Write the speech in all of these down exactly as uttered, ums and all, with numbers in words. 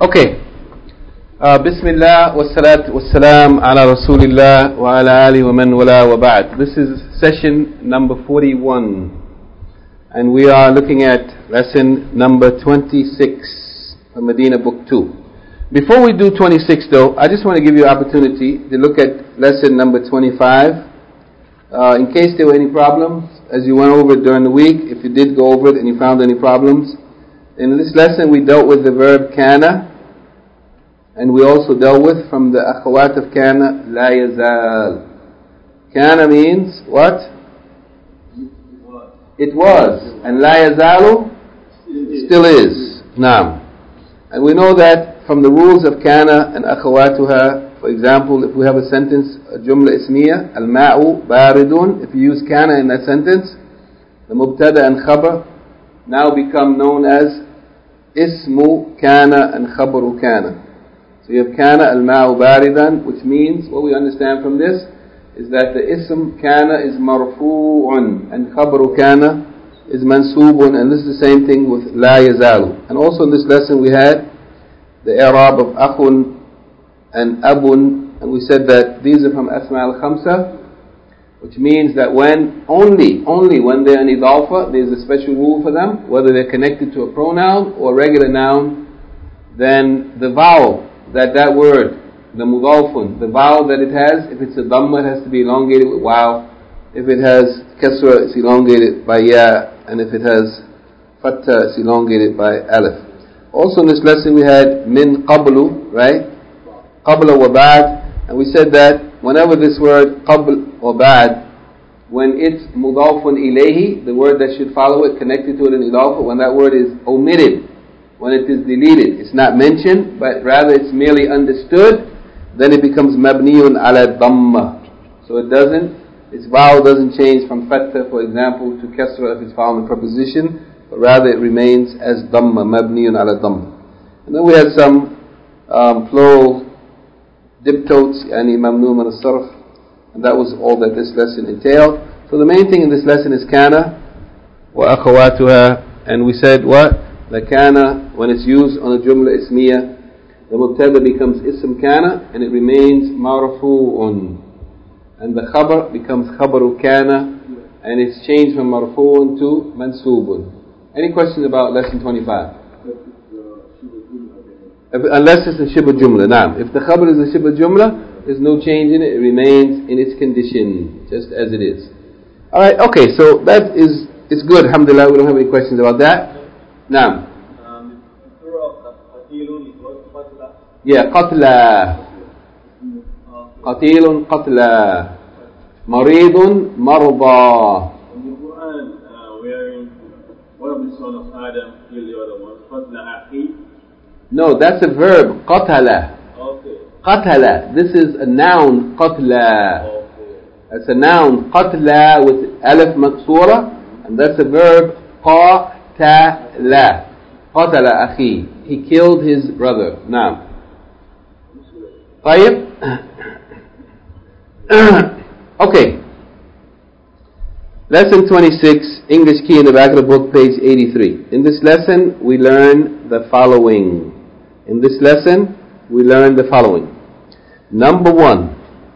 Okay. Uh, Bismillah wa salatu wa salam ala Rasulillah wa ala alihi wa man wala wa ba'd. This is session number forty-one. And we are looking at lesson number twenty-six of Medina Book two. Before we do twenty-six though, I just want to give you an opportunity to look at lesson number twenty-five. Uh, in case there were any problems, as you went over it during the week, if you did go over it and you found any problems. In this lesson we dealt with the verb kana, and we also dealt with from the akhawat of kana, la yazal. Kana means what? It was. And la yazalu still is. Naam. And we know that from the rules of kana and akhawatuha, for example, if we have a sentence, a jumla ismiya, al-ma'u baridun, if you use kana in that sentence, the mubtada and khabar now become known as ismu kana and khabaru kana. So you have kana al-ma'u baridan, which means, what we understand from this is that the ism kana is marfu'un and khabaru kana is mansubun, and this is the same thing with la yazalu. And also in this lesson we had the i'rab of akhun and abun, and we said that these are from asma al-khamsa, which means that when only only when they're an idafa, there's a special rule for them, whether they're connected to a pronoun or a regular noun, then the vowel that that word, the mudafun, the vowel that it has, if it's a dhamma, it has to be elongated with waw. If it has kasra, it's elongated by ya, and if it has fatta, it's elongated by alif. Also in this lesson we had min qablu, right? Qabla wa ba'd, and we said that whenever this word qabl or ba'd, when it's mudafun ilayhi, the word that should follow it, connected to it in idafa, when that word is omitted, when it is deleted, it's not mentioned, but rather it's merely understood, then it becomes mabniyun ala dhamma. So it doesn't, its vowel doesn't change from fatta, for example, to kasra if it's found in preposition, but rather it remains as dhamma, mabniyun ala dhamma. And then we had some um, plural diptotes, yani mamnu min as-sarf, and that was all that this lesson entailed. So the main thing in this lesson is kana wa akhawatuha, and we said what? The kana, when it's used on a jumla ismiya, the mubtada becomes ism kana and it remains marfu'un, and the khabar becomes khabaru kana and it's changed from marfu'un to mansubun. Any questions about lesson twenty-five? If, unless it's a shibah jumla. Naam. If the khabar is a shibah jumla, there's no change in it, it remains in its condition just as it is. Alright, okay, so that is it's good, alhamdulillah. We don't have any questions about that. Naam. Um, qatilun is what? Qatla? Yeah, qatla. Qatilun qatla. Maridun marda. In the Quran, uh, wherein one of the sons of Adam killed the other one, qatla akhi. No, that's a verb, qatala. Okay. Qatala. This is a noun, qatla. Okay. That's a noun, qatla with alif maksura, and that's a verb, qa. Qatala. Qatala akhi. He killed his brother. Now. طيب. Okay. Lesson twenty-six, English key in the back of the book, page eighty-three. In this lesson, we learn the following. In this lesson, we learn the following. Number one,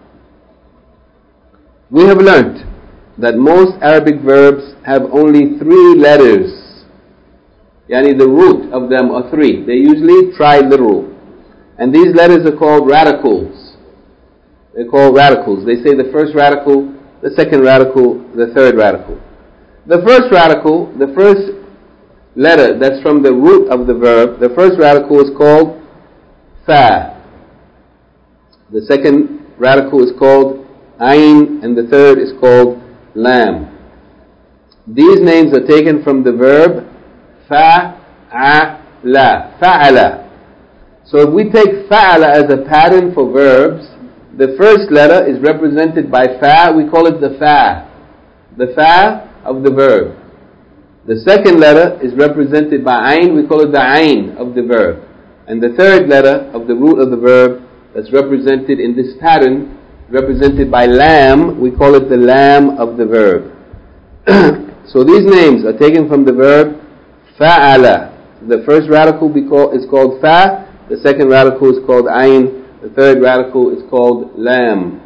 we have learnt that most Arabic verbs have only three letters. Yani the root of them are three. They're usually triliteral. And these letters are called radicals. They're called radicals. They say the first radical, the second radical, the third radical. The first radical, the first letter that's from the root of the verb, the first radical is called fa. The second radical is called ayn, and the third is called lam. These names are taken from the verb fa'ala, fa'ala. So if we take fa'ala as a pattern for verbs, the first letter is represented by fa, we call it the fa, the fa of the verb. The second letter is represented by ayn, we call it the ayn of the verb. And the third letter of the root of the verb that's represented in this pattern, represented by lam, we call it the lam of the verb. So these names are taken from the verb fa'ala. The first radical is called fa, The second radical is called ayn. The third radical is called lam.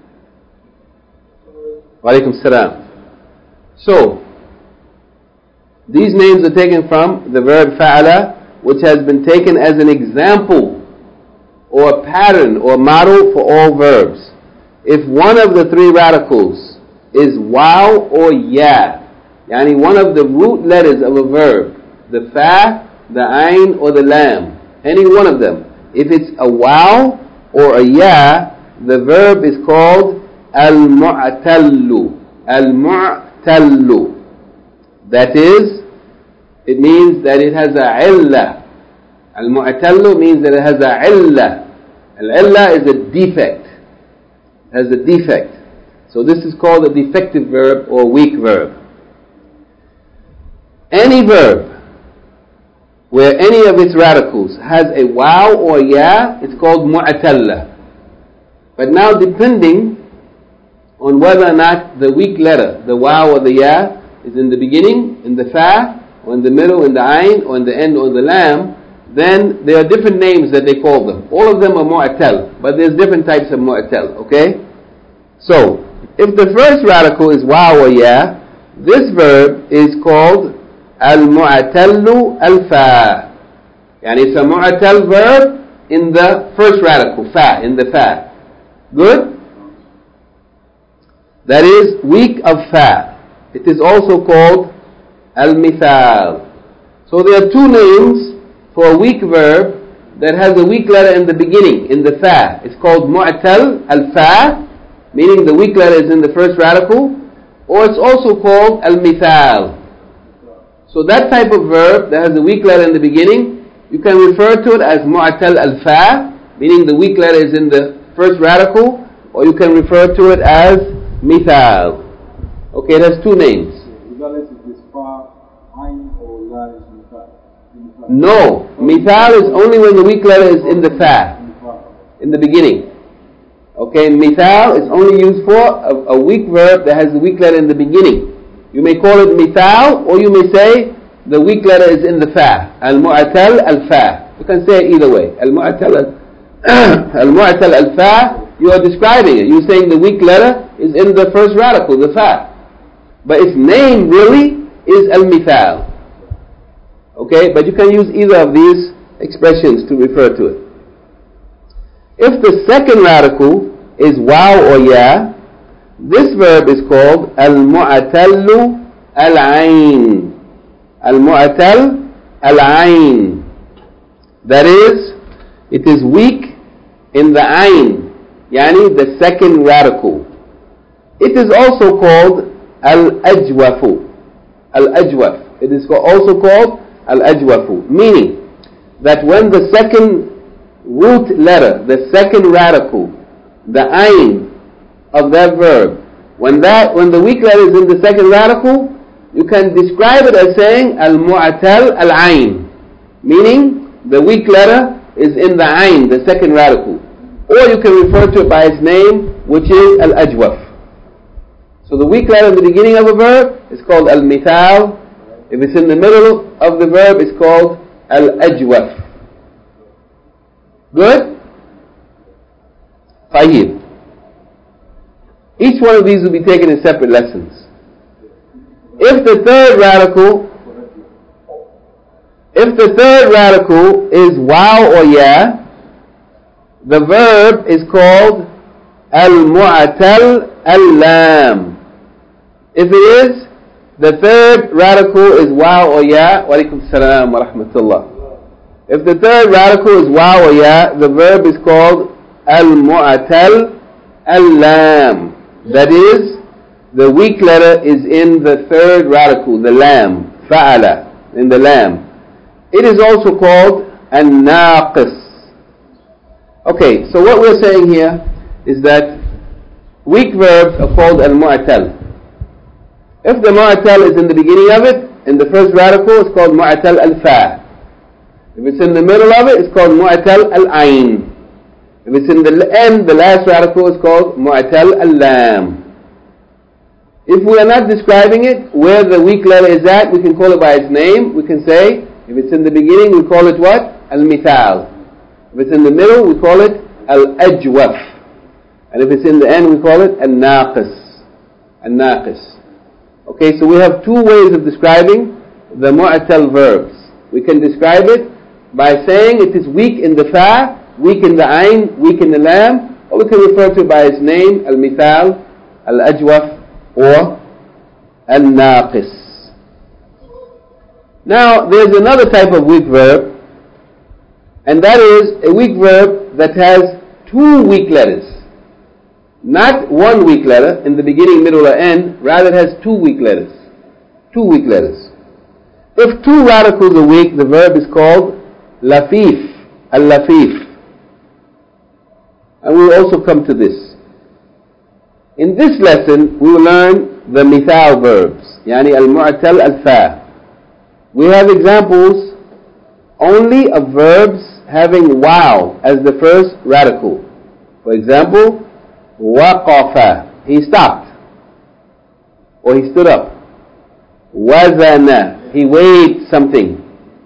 Wa alaikum salam. So, these names are taken from the verb fa'ala, which has been taken as an example or a pattern or model for all verbs. If one of the three radicals is waw or ya, yani one of the root letters of a verb, the fa, the ayn or the lam, any one of them, if it's a waw or a ya, the verb is called al-mu'tallu. Al-mu'tallu. That is, it means that it has a illah. Al-mu'tallu means that it has a illah. Al-illah is a defect. It has a defect. So this is called a defective verb or weak verb. Any verb where any of its radicals has a waw or ya, it's called mu'talla. But now depending on whether or not the weak letter, the waw or the ya, is in the beginning, in the fa, or in the middle, in the ayn, or in the end, or in the lam, then there are different names that they call them. All of them are mu'tal, but there's different types of mu'tal, okay? So, if the first radical is waw or ya, this verb is called al-mu'tallu al-fa. Yani it's a mu'tal verb in the first radical, fa, in the fa. Good? That is weak of fa. It is also called al-mithal. So there are two names for a weak verb that has a weak letter in the beginning, in the fa. It's called mu'tal al-fa, meaning the weak letter is in the first radical, or it's also called al-mithal. So that type of verb that has a weak letter in the beginning, you can refer to it as mu'tal al-fa, meaning the weak letter is in the first radical, or you can refer to it as mithal. Okay, it has two names. Regardless if it's fa, ayn or la is mithal. No, mithal is only when the weak letter is in the fa, in the beginning. Okay, mithal is only used for a, a weak verb that has the weak letter in the beginning. You may call it mithal, or you may say the weak letter is in the fa. Al-mu'tal al-fa. You can say it either way. Al-mu'tal al-mu'tal al-fa, you are describing it. You're saying the weak letter is in the first radical, the fa. But its name really is al-mithal. Okay, but you can use either of these expressions to refer to it. If the second radical is waw or ya, this verb is called al-mu'tallu al-ayn. Al-mu'tal al-ayn. That is, it is weak in the ayn, yani the second radical. It is also called al-ajwafu. Al-ajwaf. It is also called al-ajwafu, meaning that when the second root letter, the second radical, the ayn of that verb, when that when the weak letter is in the second radical, you can describe it as saying al-mu'tal al-ayn, meaning the weak letter is in the ayn, the second radical, or you can refer to it by its name, which is al-ajwaf. So the weak letter in the beginning of a verb is called al-mithal. If it's in the middle of the verb, it's called al-ajwaf. Good? Tayyib. Each one of these will be taken in separate lessons. If the third radical, if the third radical is waw or ya, the verb is called al-mu'tal al-lam. If it is, the third radical is waw or ya, wa alaikum salam wa rahmatullah. If the third radical is waw or ya, the verb is called al-mu'tal al-lam. That is, the weak letter is in the third radical, the lam, fa'ala, in the lam. It is also called an-naqis. Okay, so what we're saying here is that weak verbs are called al-mu'tal. If the mu'tal is in the beginning of it, in the first radical, it's called mu'tal al-fa. If it's in the middle of it, it's called mu'tal al-ayn. If it's in the end, the last radical is called mu'tal al-lam. If we are not describing it, where the weak letter is at, we can call it by its name. We can say, if it's in the beginning, we call it what? Al-mithal. If it's in the middle, we call it al-ajwaf. And if it's in the end, we call it al-naqis. Al-naqis. Okay, so we have two ways of describing the mu'tal verbs. We can describe it by saying it is weak in the fa, weak in the ayn, weak in the lam, or we can refer to it by its name, al-mithal, al-ajwaf, or al-naqis. Now, there's another type of weak verb, and that is a weak verb that has two weak letters. Not one weak letter in the beginning, middle, or end, rather it has two weak letters. Two weak letters. If two radicals are weak, the verb is called lafif, al-lafif. And we will also come to this. In this lesson, we will learn the mithal verbs, yani al-mu'tal al-fa. We have examples only of verbs having waw as the first radical. For example, waqafa, he stopped, or he stood up. Wazana, he weighed something.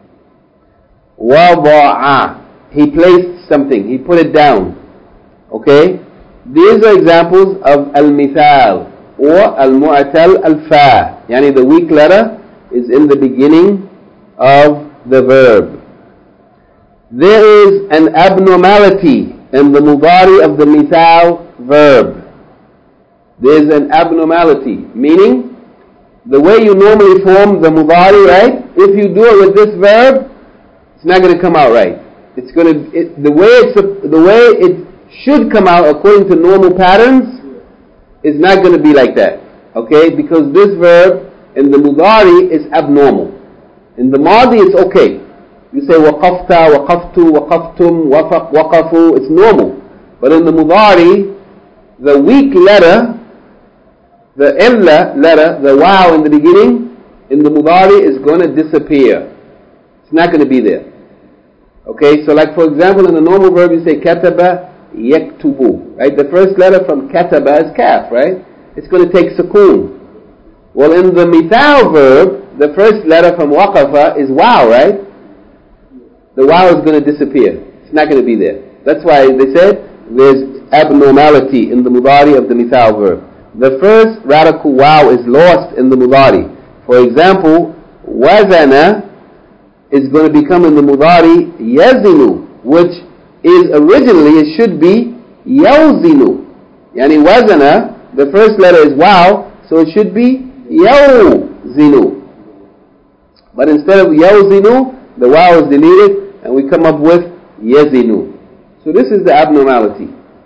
Wada'a, he placed something, he put it down. Okay? These are examples of al-mithal or al-mu'tal al-fa. Yani the weak letter is in the beginning of the verb. There is an abnormality in the mudari of the mithal verb. There is an abnormality, meaning the way you normally form the mudari, right? If you do it with this verb, it's not going to come out right. It's going to it, the way it's the way it should come out according to normal patterns is not going to be like that. Okay? Because this verb in the mudari is abnormal. In the madi it's okay. You say waqafta, waqaftu, waqaftum, waqaf, waqafu, it's normal. But in the mudari, the weak letter, the illa letter, the waw in the beginning, in the mudari is going to disappear. It's not going to be there. Okay? So like for example in the normal verb you say kataba, yaktubu, right? The first letter from kataba is kaf, right? It's going to take sukoon. Well, in the mithal verb, the first letter from waqafa is waw, right? The waw is going to disappear. It's not going to be there. That's why they said there's abnormality in the mudari of the mithal verb. The first radical waw is lost in the mudari. For example, wazana is going to become in the mudari yazinu, which is originally, it should be yawzinu. Yani wazana, the first letter is waw, so it should be yawzinu. But instead of yawzinu, the waw is deleted, and we come up with yazinu. So this is the abnormality.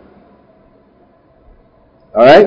Alright?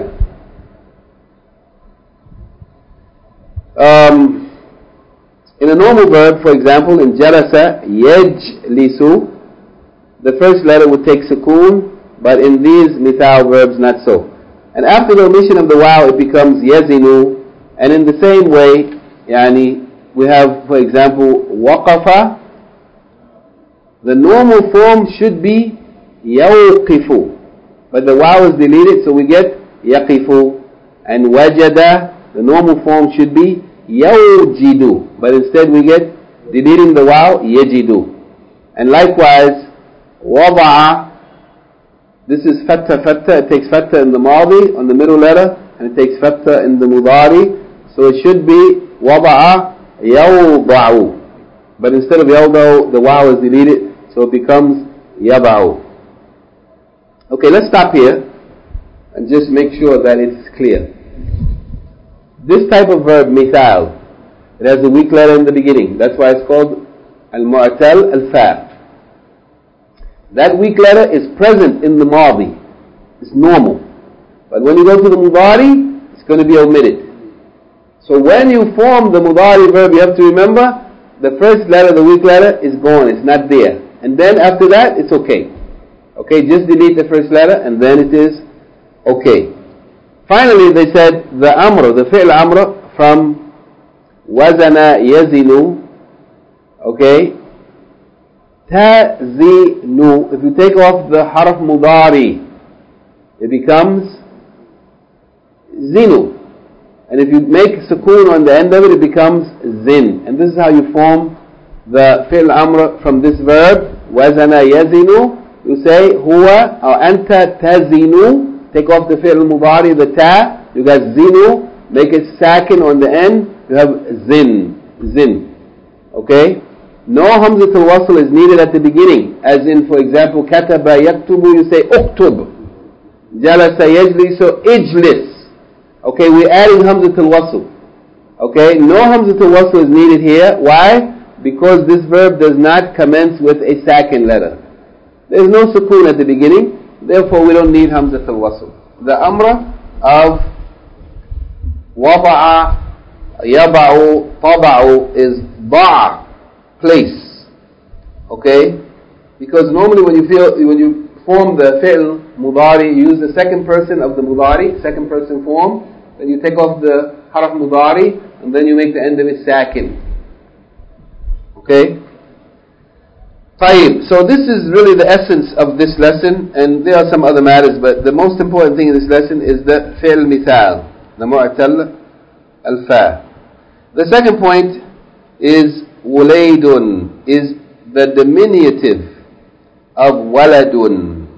Um, in a normal verb, for example, in jalasa, yajlisu, the first letter would take sukoon, but in these mithal verbs, not so. And after the omission of the waw, it becomes yazinu, and in the same way, yani, we have, for example, waqafa. The normal form should be yawqifu, but the waw is deleted, so we get yaqifu. And wajada, the normal form should be yawjidu, but instead we get, deleting the waw, yajidu. And likewise, wada'a, this is fatta fatta, it takes fatta in the madi, on the middle letter, and it takes fatta in the mudari, so it should be wada'a yawda'u. But instead of yawda'u, the waw is deleted, so it becomes yaba'u. Okay, let's stop here and just make sure that it's clear. This type of verb, mithal, it has a weak letter in the beginning. That's why it's called al-mu'tal al-fa. That weak letter is present in the madi. It's normal. But when you go to the mudari, it's going to be omitted. So when you form the mudari verb, you have to remember the first letter, the weak letter, is gone. It's not there. And then after that, it's okay. Okay, just delete the first letter and then it is okay. Finally, they said the amr, the fi'l amr from wazana yazinu, okay, tazinu, if you take off the harf mudari, it becomes zinu. And if you make sukoon on the end of it, it becomes zin. And this is how you form the fi'l amr from this verb, wazana yazinu, you say huwa or anta tazinu, take off the fi'l mudari, the ta, you got zinu, make it sakin on the end, you have zin, zin. Okay? No hamzat al-wasl is needed at the beginning, as in, for example, kataba yaktubu, you say uktub. Jalasa yajlisu ijlis. Okay, we're adding hamzat al-wasl. Okay, no hamzat al-wasl is needed here. Why? Because this verb does not commence with a second letter. There is no sukoon at the beginning, therefore we don't need hamzat al-wasl. The amra of wada'a, yaba'u, taba'u is ba', place. Okay? Because normally when you feel when you form the fi'l mudari, you use the second person of the mudari, second person form, then you take off the harf mudari, and then you make the end of it sakin. Okay? طيب. So this is really the essence of this lesson, and there are some other matters, but the most important thing in this lesson is the fi'l mithal, the mu'tal al-fa. The second point is wulaydun, is the diminutive of waladun.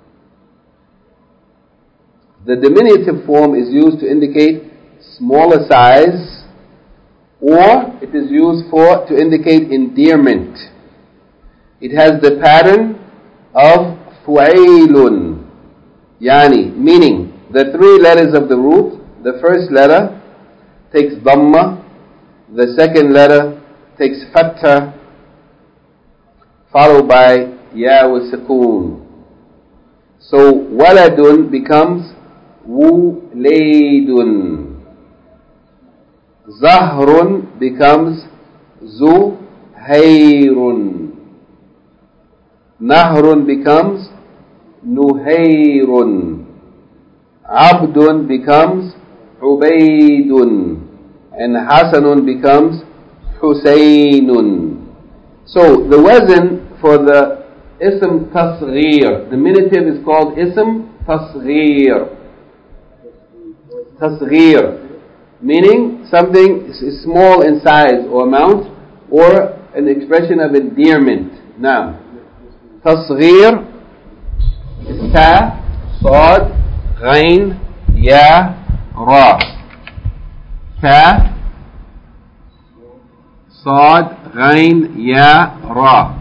The diminutive form is used to indicate smaller size, or it is used for to indicate endearment. It has the pattern of fu'ailun, yani, meaning the three letters of the root, the first letter takes dhamma, the second letter takes fatha, followed by ya wa sukoon. So waladun becomes wulaydun. Zahrun becomes zuhayrun. Nahrun becomes nuhayrun. Abdun becomes ubaydun. And Hasanun becomes Husaynun. So the wazn for the ism tasghir, the diminutive is called ism tasghir. Tasghir, meaning something is small in size or amount, or an expression of endearment. Now, tasghir is ta, sad, ghain, ya, ra. Ta, sad, ghain, ya, ra.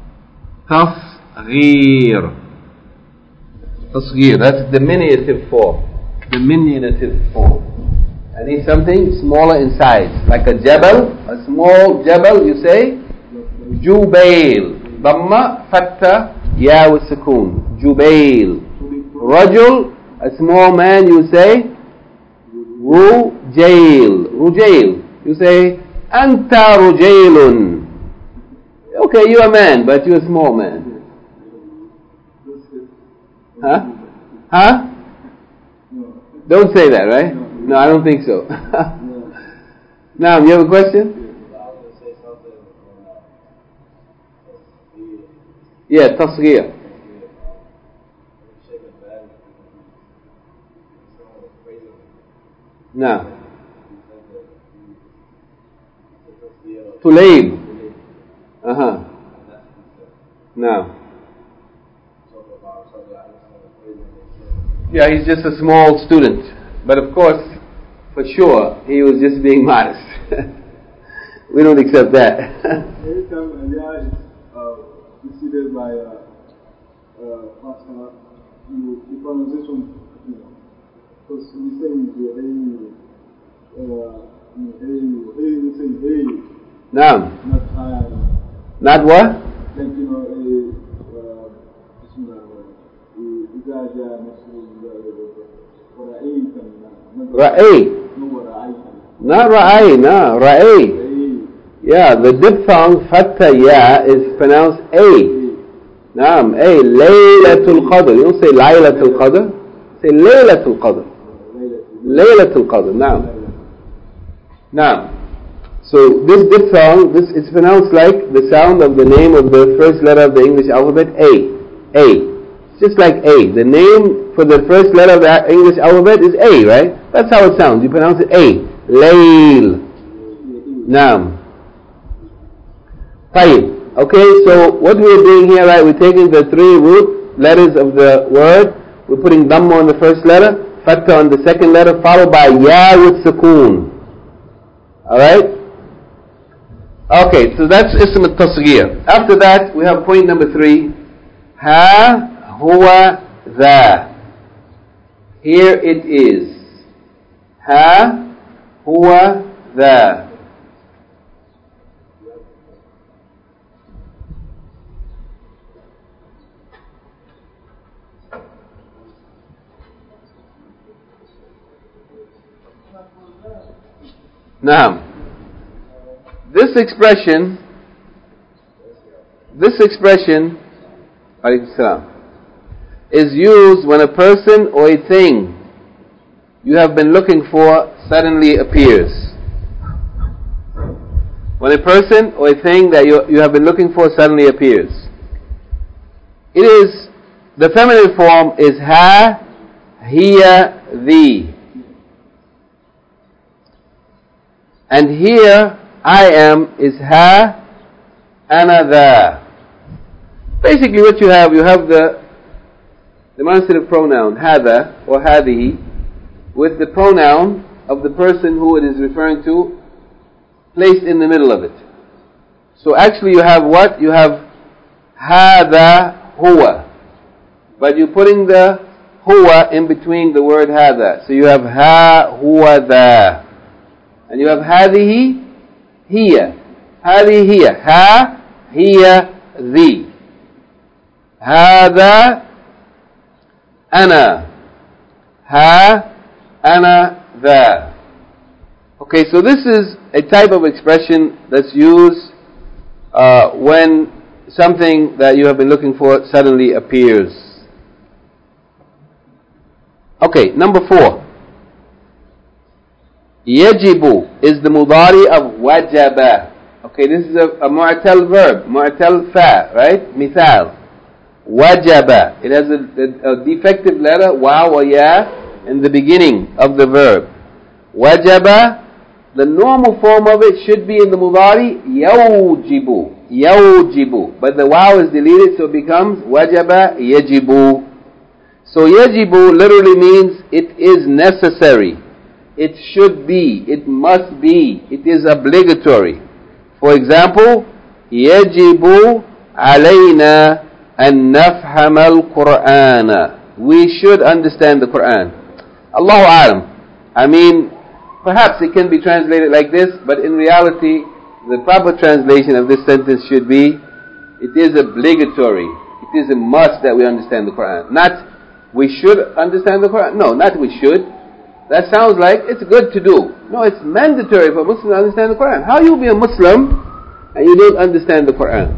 Tasghir. Tasghir, that's diminutive form. Diminutive form. I need something smaller in size, like a jabal, a small jabal, you say Jubail. Dhamma, fatta, ya wa sukoon. Jubail. Rajul, a small man, you say Rujail. Rujail. You say Anta Rujailun. Okay, you're a man, but you're a small man. Huh? Huh? Don't say that, right? No, I don't think so. Now, you have a question? Yeah, tasghir. Now, Tulayb. Uh-huh. Now. Yeah, he's just a small student. But of course, for sure, he was just being modest. We don't accept that. Every time Aliyah is uh, preceded by a uh, uh, Fatha, you, the pronunciation, you know, because we say, hey, uh, hey, we say, hey. No. Not high. Not what? Like, you know, a, uh, Ijaja, Ra'ay. Not Ra'ay, no, Ra'ay. Yeah, the diphthong fatha ya is pronounced A. Naam, A. Laylatul Qadr. You don't say Laylatul Qadr. Say Laylatul Qadr. Laylatul Qadr. Naam. Naam. So this diphthong, this is pronounced like the sound of the name of the first letter of the English alphabet, A. A. Just like A. The name for the first letter of the English alphabet is A, right? That's how it sounds. You pronounce it A. Layl. Naam. طيب. Okay, so what we're doing here, right, we're taking the three root letters of the word, we're putting Dhamma on the first letter, Fatha on the second letter, followed by Ya with Sukoon. Alright? Okay, so that's Ism al-Tasghir. After that, we have point number three. Ha, huwa, tha. Here it is. Ha, huwa, tha. Now, this expression, this expression, is used when a person or a thing you have been looking for suddenly appears. When a person or a thing that you, you have been looking for suddenly appears. It is, the feminine form is ha, hiya, thee. And here, I am is ha, ana, tha. Basically what you have, you have the demonstrative pronoun, hadha or hadihi, with the pronoun of the person who it is referring to placed in the middle of it. So actually you have what? You have hadha huwa. But you're putting the huwa in between the word hadha. So you have ha huwa dha. And you have hadihi hiya. Hadihi hiya. Ha hiya thee. Hada ana. Ha ana tha. Okay, so this is a type of expression that's used uh, when something that you have been looking for suddenly appears. Okay, number four. Yajibu is the mudari of wajaba. Okay, this is a, a mu'tal verb, mu'tal fa, right? Mithal. Wajaba. It has a, a, a defective letter, wa wa ya, in the beginning of the verb. Wajaba, the normal form of it should be in the mudari, yawjibu. Yawjibu. But the waw is deleted, so it becomes wajaba yajibu. So yajibu literally means it is necessary. It should be, it must be, it is obligatory. For example, يَجِبُ عَلَيْنَا أَن نَفْهَمَ الْقُرْآنَ. We should understand the Quran. Allahu A'lam. I mean, perhaps it can be translated like this, but in reality, the proper translation of this sentence should be, it is obligatory. It is a must that we understand the Quran. Not, we should understand the Quran. No, not we should. That sounds like it's good to do. No, it's mandatory for Muslims to understand the Quran. How you be a Muslim and you don't understand the Quran?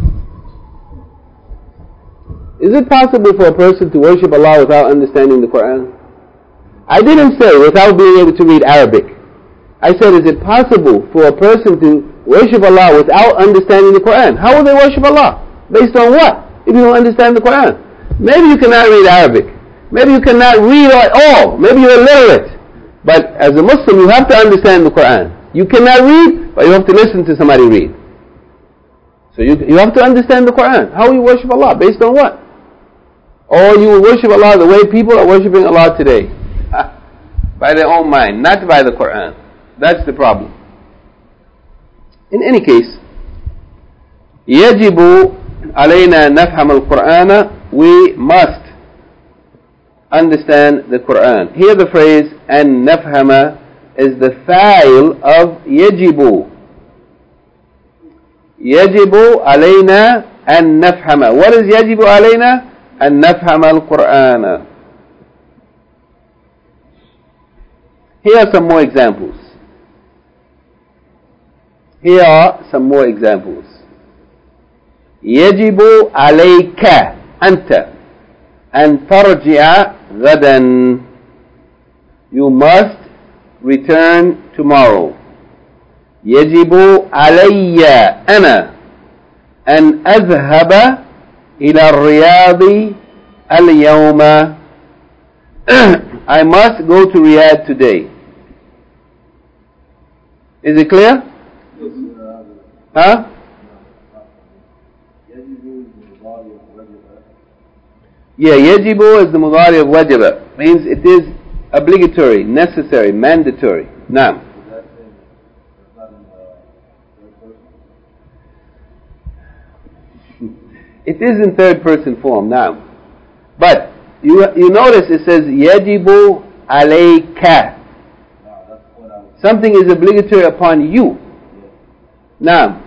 Is it possible for a person to worship Allah without understanding the Quran? I didn't say without being able to read Arabic. I said, is it possible for a person to worship Allah without understanding the Quran? How will they worship Allah? Based on what? If you don't understand the Quran. Maybe you cannot read Arabic. Maybe you cannot read at all. Maybe you're illiterate. But as a Muslim, you have to understand the Quran. You cannot read, but you have to listen to somebody read. So you, you have to understand the Quran. How will you worship Allah? Based on what? Or you will worship Allah the way people are worshiping Allah today. By their own mind, not by the Quran. That's the problem. In any case, يَجِبُ عَلَيْنَا نَفْهَمَ الْقُرْآنَ. We must understand the Quran. Here the phrase "an nafhama" is the fa'il of yajibu. Yajibu alayna an nafhama. What is yajibu alayna? An nafhama al-Qur'ana. Here are some more examples. Here are some more examples. Yajibu alayka anta an tarji'a ghadan. You must return tomorrow. Yajibu alayya ana an adhhaba ila ar-riyadi al-yawma. I must go to Riyadh today. Is it clear? Huh? Yeah, yajibu is the mudari of wajaba. Means it is obligatory, necessary, mandatory. Naam. It is in third person form now. But you you notice it says yajibu alayka. Something is obligatory upon you. Now,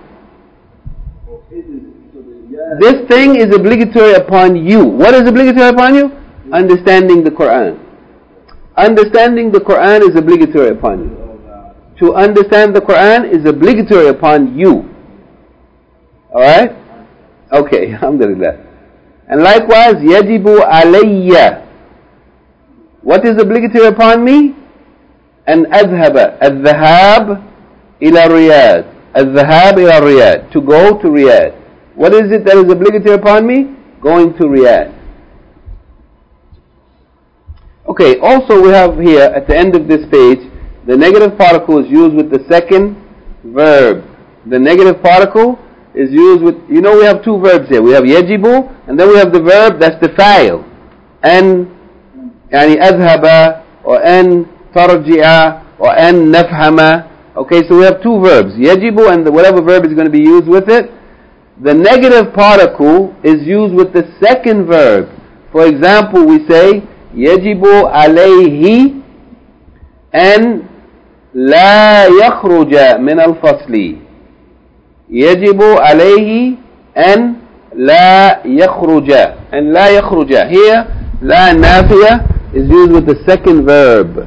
this thing is obligatory upon you. What is obligatory upon you? Understanding the Quran. Understanding the Quran is obligatory upon you. To understand the Quran is obligatory upon you. Alright? Okay, alhamdulillah. And likewise, yajibu alayya. What is obligatory upon me? An adhaba. Al-dhahab ila Riyadh. Al-dhahab ila Riyadh. To go to Riyadh. What is it that is obligatory upon me? Going to Riyadh. Okay, also we have here at the end of this page, the negative particle is used with the second verb. The negative particle is used with, you know we have two verbs here. We have yajibu, and then we have the verb that's the fa'il. An, yani adhaba, or an tarji'a, or an nafhama. Okay, so we have two verbs, yajibu and the, whatever verb is going to be used with it. The negative particle is used with the second verb. For example, we say, yajibu alayhi an la yakhruja min al-fasli. Yajibu alayhi an la yakhruja. And la yakhruja. Here, la nafiya is used with the second verb.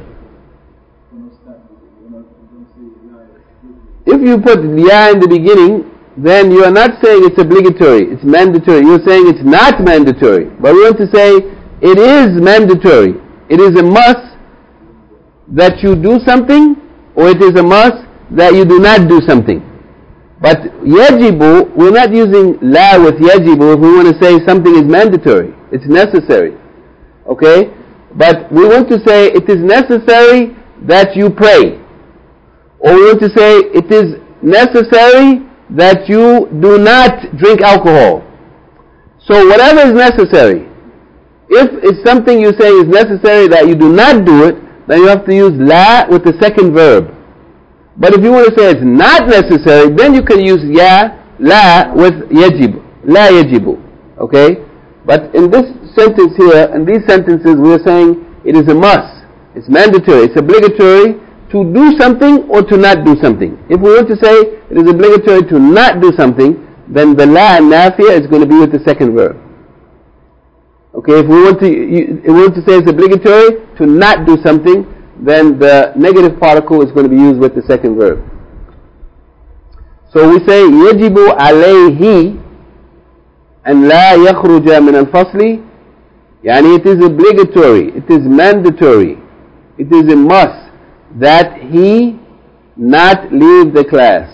If you put ya in the beginning, then you are not saying it's obligatory, it's mandatory. You're saying it's not mandatory. But we want to say it is mandatory. It is a must that you do something, or it is a must that you do not do something. But yajibu, we're not using la with yajibu if we want to say something is mandatory. It's necessary. Okay? But we want to say it is necessary that you pray. Or we want to say it is necessary that you do not drink alcohol. So whatever is necessary, if it's something you say is necessary that you do not do it, then you have to use la with the second verb. But if you want to say it's not necessary, then you can use ya, la with yajib, la yajibu. Okay? But in this sentence here, in these sentences, we are saying it is a must. It's mandatory. It's obligatory to do something or to not do something. If we want to say it is obligatory to not do something, then the la nafiya is going to be with the second verb. Okay, if we want to, if we want to say it's obligatory to not do something, then the negative particle is going to be used with the second verb. So we say yajibu alayhi and la yakhruja min al-fasli, yani it is obligatory, it is mandatory, it is a must that he not leave the class.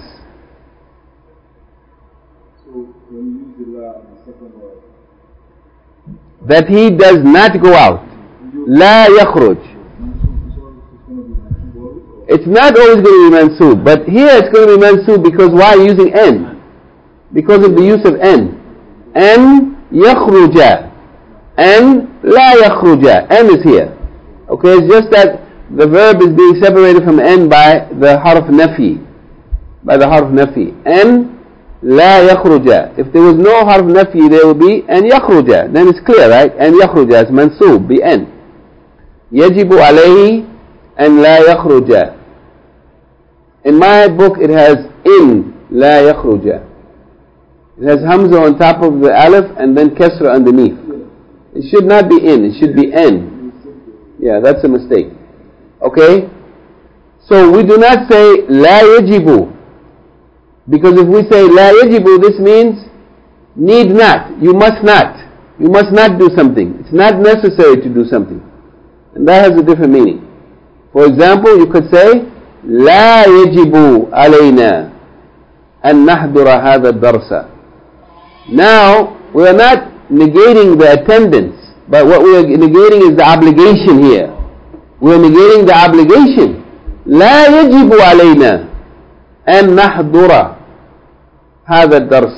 So when you use the la on the second word, that he does not go out. La yakhruj. It's not always going to be mansoob, but here it's going to be mansoob because why using n? Because of the use of n. N yakhruja. N la yakhruja. N is here. Okay, it's just that the verb is being separated from n by the harf nafi. By the harf nafi. N la yakhruja. If there was no harf nafi, there would be n yakhruja. Then it's clear, right? N yakhruja is mansoob, be n. Yajibu alayhi and la yakhruja. In my book it has in la yakhruja. It has hamza on top of the alif and then kasra underneath. It should not be in, it should be n. Yeah, that's a mistake. Okay? So we do not say la yajibu. Because if we say la yajibu, this means need not, you must not. You must not do something. It's not necessary to do something. And that has a different meaning. For example, you could say, لا يجب علينا أن نحضر هذا الدرس. Now, we are not negating the attendance, but what we are negating is the obligation here. We are negating the obligation. لا يجب علينا أن نحضر هذا الدرس.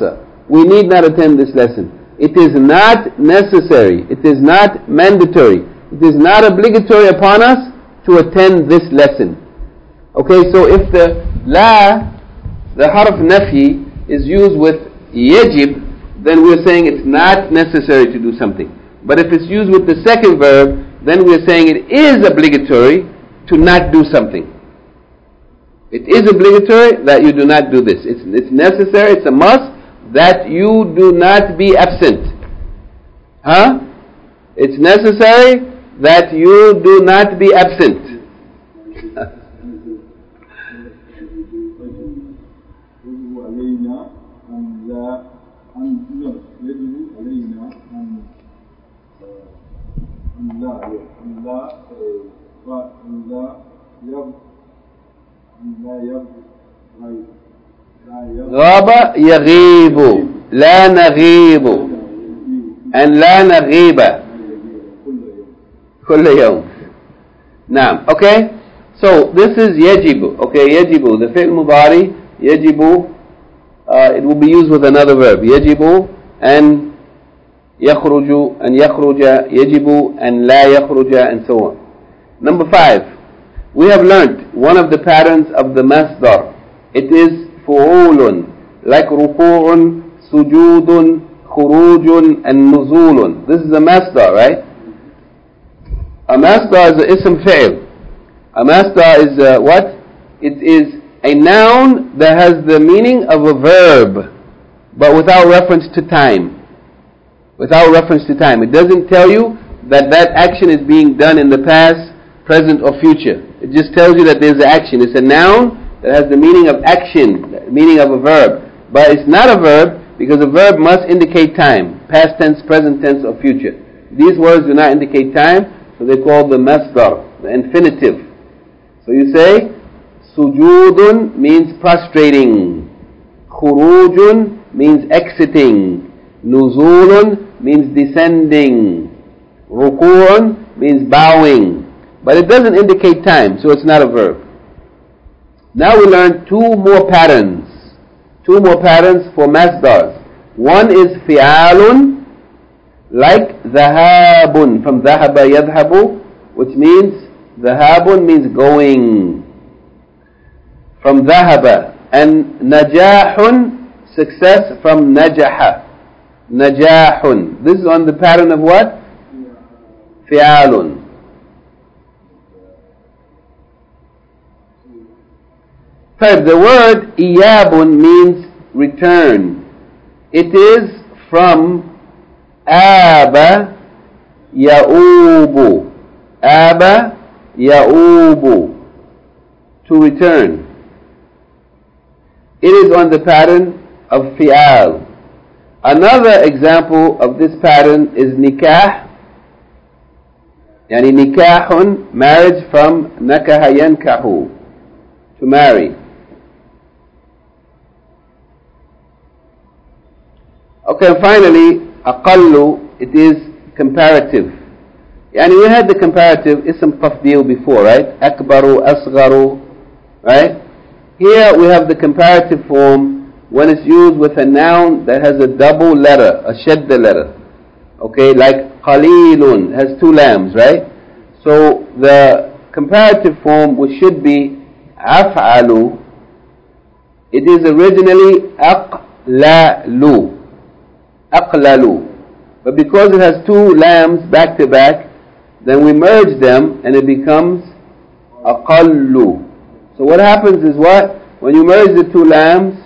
we need not attend this lesson. It is not necessary. It is not mandatory. It is not obligatory upon us to attend this lesson. Okay, so if the la, the harf nafi, is used with yajib, then we're saying it's not necessary to do something. But if it's used with the second verb, then we're saying it is obligatory to not do something. It is obligatory that you do not do this. It's, it's necessary, it's a must that you do not be absent. Huh? It's necessary that you do not be absent. غاب يغيب لا نغيب and لا نغيب كل يوم. نعم. Okay, so this is يجب. Okay, يجب, the fi'l mudari يجب, uh, it will be used with another verb. يجب and يخرج and يخرج, يجب and لا يخرج, and so on. Number five, we have learnt one of the patterns of the masdar. It is fu'ulun, like ruku'un, sujudun, khurujun, and nuzulun. This is a masdar, right? A masdar is a ism fi'l. A masdar is a, what? It is a noun that has the meaning of a verb, but without reference to time. Without reference to time. It doesn't tell you that that action is being done in the past, present, or future. It just tells you that there's an action. It's a noun that has the meaning of action, the meaning of a verb. But it's not a verb because a verb must indicate time, past tense, present tense, or future. These words do not indicate time, so they're called the masdar, the infinitive. So you say, sujudun means prostrating, khurujun means exiting, nuzulun means descending, ruku'un means bowing. But it doesn't indicate time, so it's not a verb. Now we learn two more patterns. Two more patterns for masdars. One is fi'alun, like dhahabun, from dhahaba yadhabu, which means dhahabun means going. From dhahaba. And najahun, success, from najaha. Najahun. This is on the pattern of what? Fi'alun. Third, the word iyabun means return. It is from aba ya'ubu. Aba ya'ubu. To return. It is on the pattern of fi'al. Another example of this pattern is nikah. Yani nikahun, marriage, from nakaha yankahu, to marry. Okay, and finally, aqallu, it is comparative. Yani we had the comparative ism tafdeel before, right? Akbaru, asgharu, right? Here we have the comparative form when it's used with a noun that has a double letter, a shadda letter. Okay, like qalilun, has two lambs, right? So the comparative form, which should be af'alu, it is originally aqlalu. Aqlalu. But because it has two lambs back to back, then we merge them and it becomes aqallu. So what happens is what? When you merge the two lambs,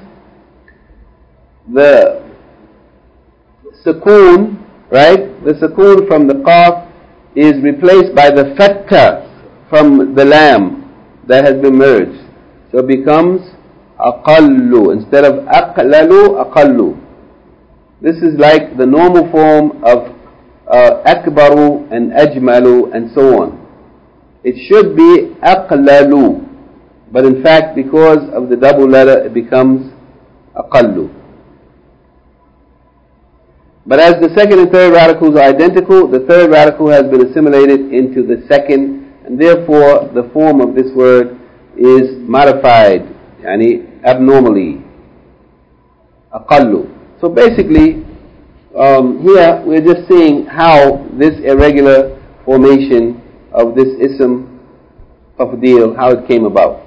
the sukoon, right? The sukoon from the qaf is replaced by the fatta from the lamb that has been merged. So it becomes aqallu. Instead of aqlalu, aqallu. This is like the normal form of uh, akbaru and ajmalu and so on. It should be aqlalu. But in fact, because of the double letter, it becomes aqallu. But as the second and third radicals are identical, the third radical has been assimilated into the second, and therefore the form of this word is modified, yani abnormally. Aqallu. So basically, um, here we're just seeing how this irregular formation of this ism tafdeel, how it came about.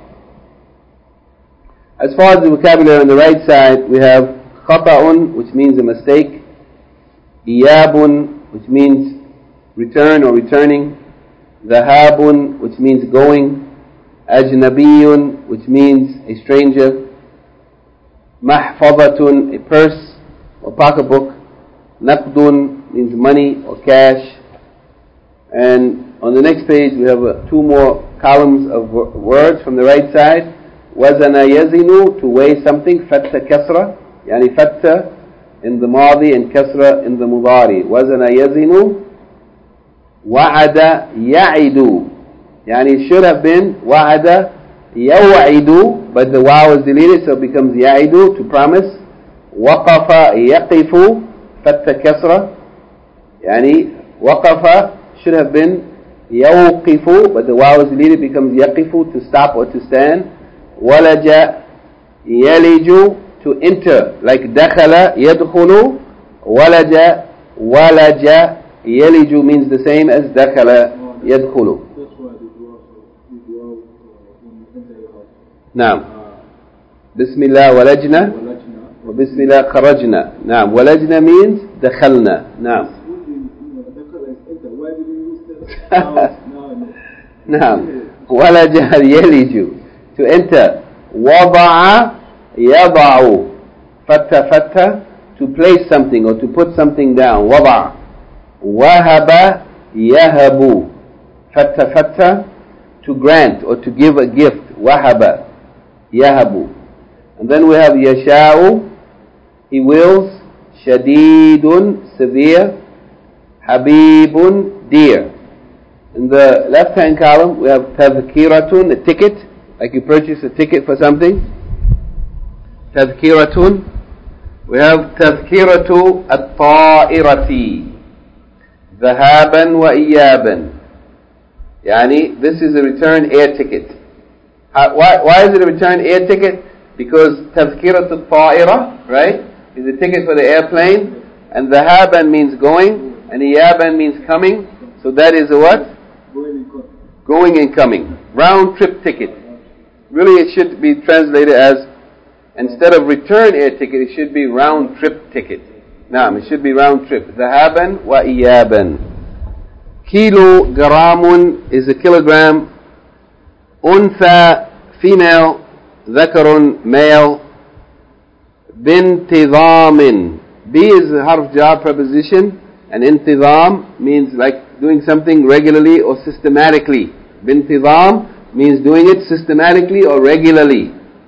As far as the vocabulary on the right side, we have khata'un, which means a mistake, iyabun, which means return or returning, dhahabun, which means going, ajnabiyun, which means a stranger, mahfadatun, a purse or pocketbook, naqdun means money or cash. And on the next page we have uh, two more columns of w- words from the right side. Wazana yazinu, to weigh something, fatta kasra, yani fatta in the madi and kasra in the mudari. Wazana yazinu, wa'ada ya'idu, yani it should have been wa'ada yaw'idu, but the waw is deleted, so it becomes ya'idu, to promise. Waqafa yaqifu, fatta kasra, yani waqafa should have been yawqifu, but the waw is deleted, becomes yaqifu, to stop or to stand. Walaja yaliju, to enter, like dakhala yadkhulu, walaja walaja yaliju means the same as dakhala yadkhulu. نعم بسم الله ولجنا وبسم الله خرجنا. نعم ولجنا means دخلنا. نعم نعم ولج يلج, to enter. وضع يضع, فتة فتة, to place something or to put something down. وضع. وهب يهب, فتة فتة, to grant or to give a gift. وهب يهب. And then we have يشاء, he wills. شديد, severe. حبيب, dear. In the left hand column we have تذكيرة, a ticket, like you purchase a ticket for something. تذكيرة. We have تذكيرة الطائرة, ذهابا وإيابا, يعني this is a return air ticket. Uh, why, why is it a return air ticket? Because تذكيرة الطائرة, right, is a ticket for the airplane, and ذهابا means going, and إيابا means coming, so that is a what? Going and coming. Round trip ticket. Really it should be translated as, instead of return air ticket, it should be round trip ticket. Naam, it should be round trip. ذهابا وإيابا. Kilo gramun is a kilogram. Untha, female. Dhakarun, male. Bintidhamin. B is a harf jar preposition, and intidham means like doing something regularly or systematically. Bintidham means doing it systematically or regularly.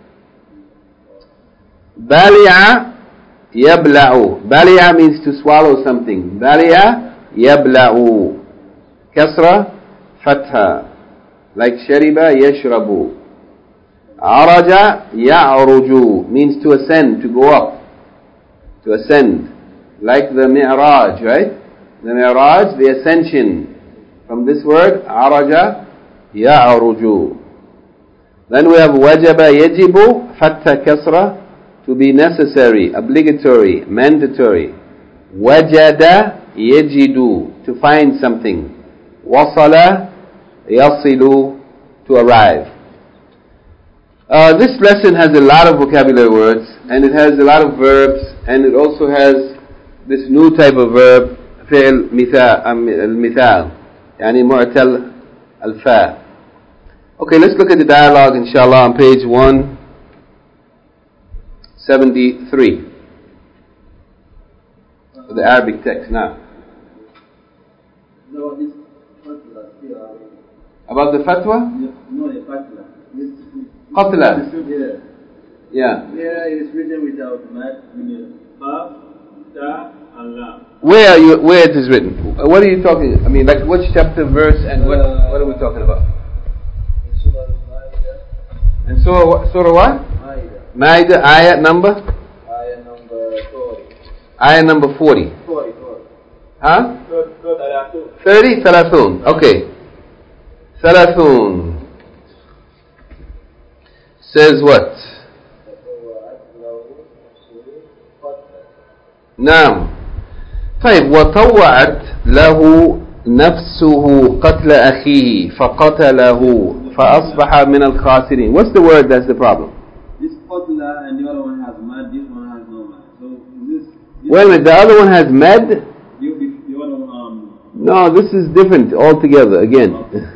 Bali'a yabla'u. Bali'a means to swallow something. Bali'a yabla'u. Kasra, fatha, like shariba yashrabu. Araja ya'ruju means to ascend, to go up, to ascend, like the mi'raj, right? The mi'raj, the ascension. From this word, araja ya'ruju. Then we have wajaba yajibu, fatta kasra, to be necessary, obligatory, mandatory. Wajada yajidu, to find something. Wasala yasilu, to arrive. Uh, this lesson has a lot of vocabulary words, and it has a lot of verbs, and it also has this new type of verb, fi'l al-mithal, yani mu'tal al-fa. Okay, let's look at the dialogue, inshallah, on page one seventy-three of the Arabic text. Now, no, this fatwa here. About the fatwa? No, the fatwa. Qatla. Yeah. Yeah. Here it is written without mat, meaning Qaf, Ta, and Lam. Where are you? Where it is written? What are you talking? I mean, like which chapter, verse, and what? Uh, What are we talking about? in Surah Al-Ma'idah. And Surah, Surah what? Ma'idah. Ma'idah, ayat number? Ayah number forty. Ayat number forty. Forty, forty. Huh? Third, third, Ayatu. thirty, Thalathun. Okay. Thalathun. Says what? نعم. طيب وطوعت له نفسه قتل أخيه فقتله فأصبح من الخاسرين. What's the word that's the problem? This qatla and the other one has mad, this one has no mad. So this, this Wait a minute, the other one has med? the, the, the other one, um, No, this is different altogether again.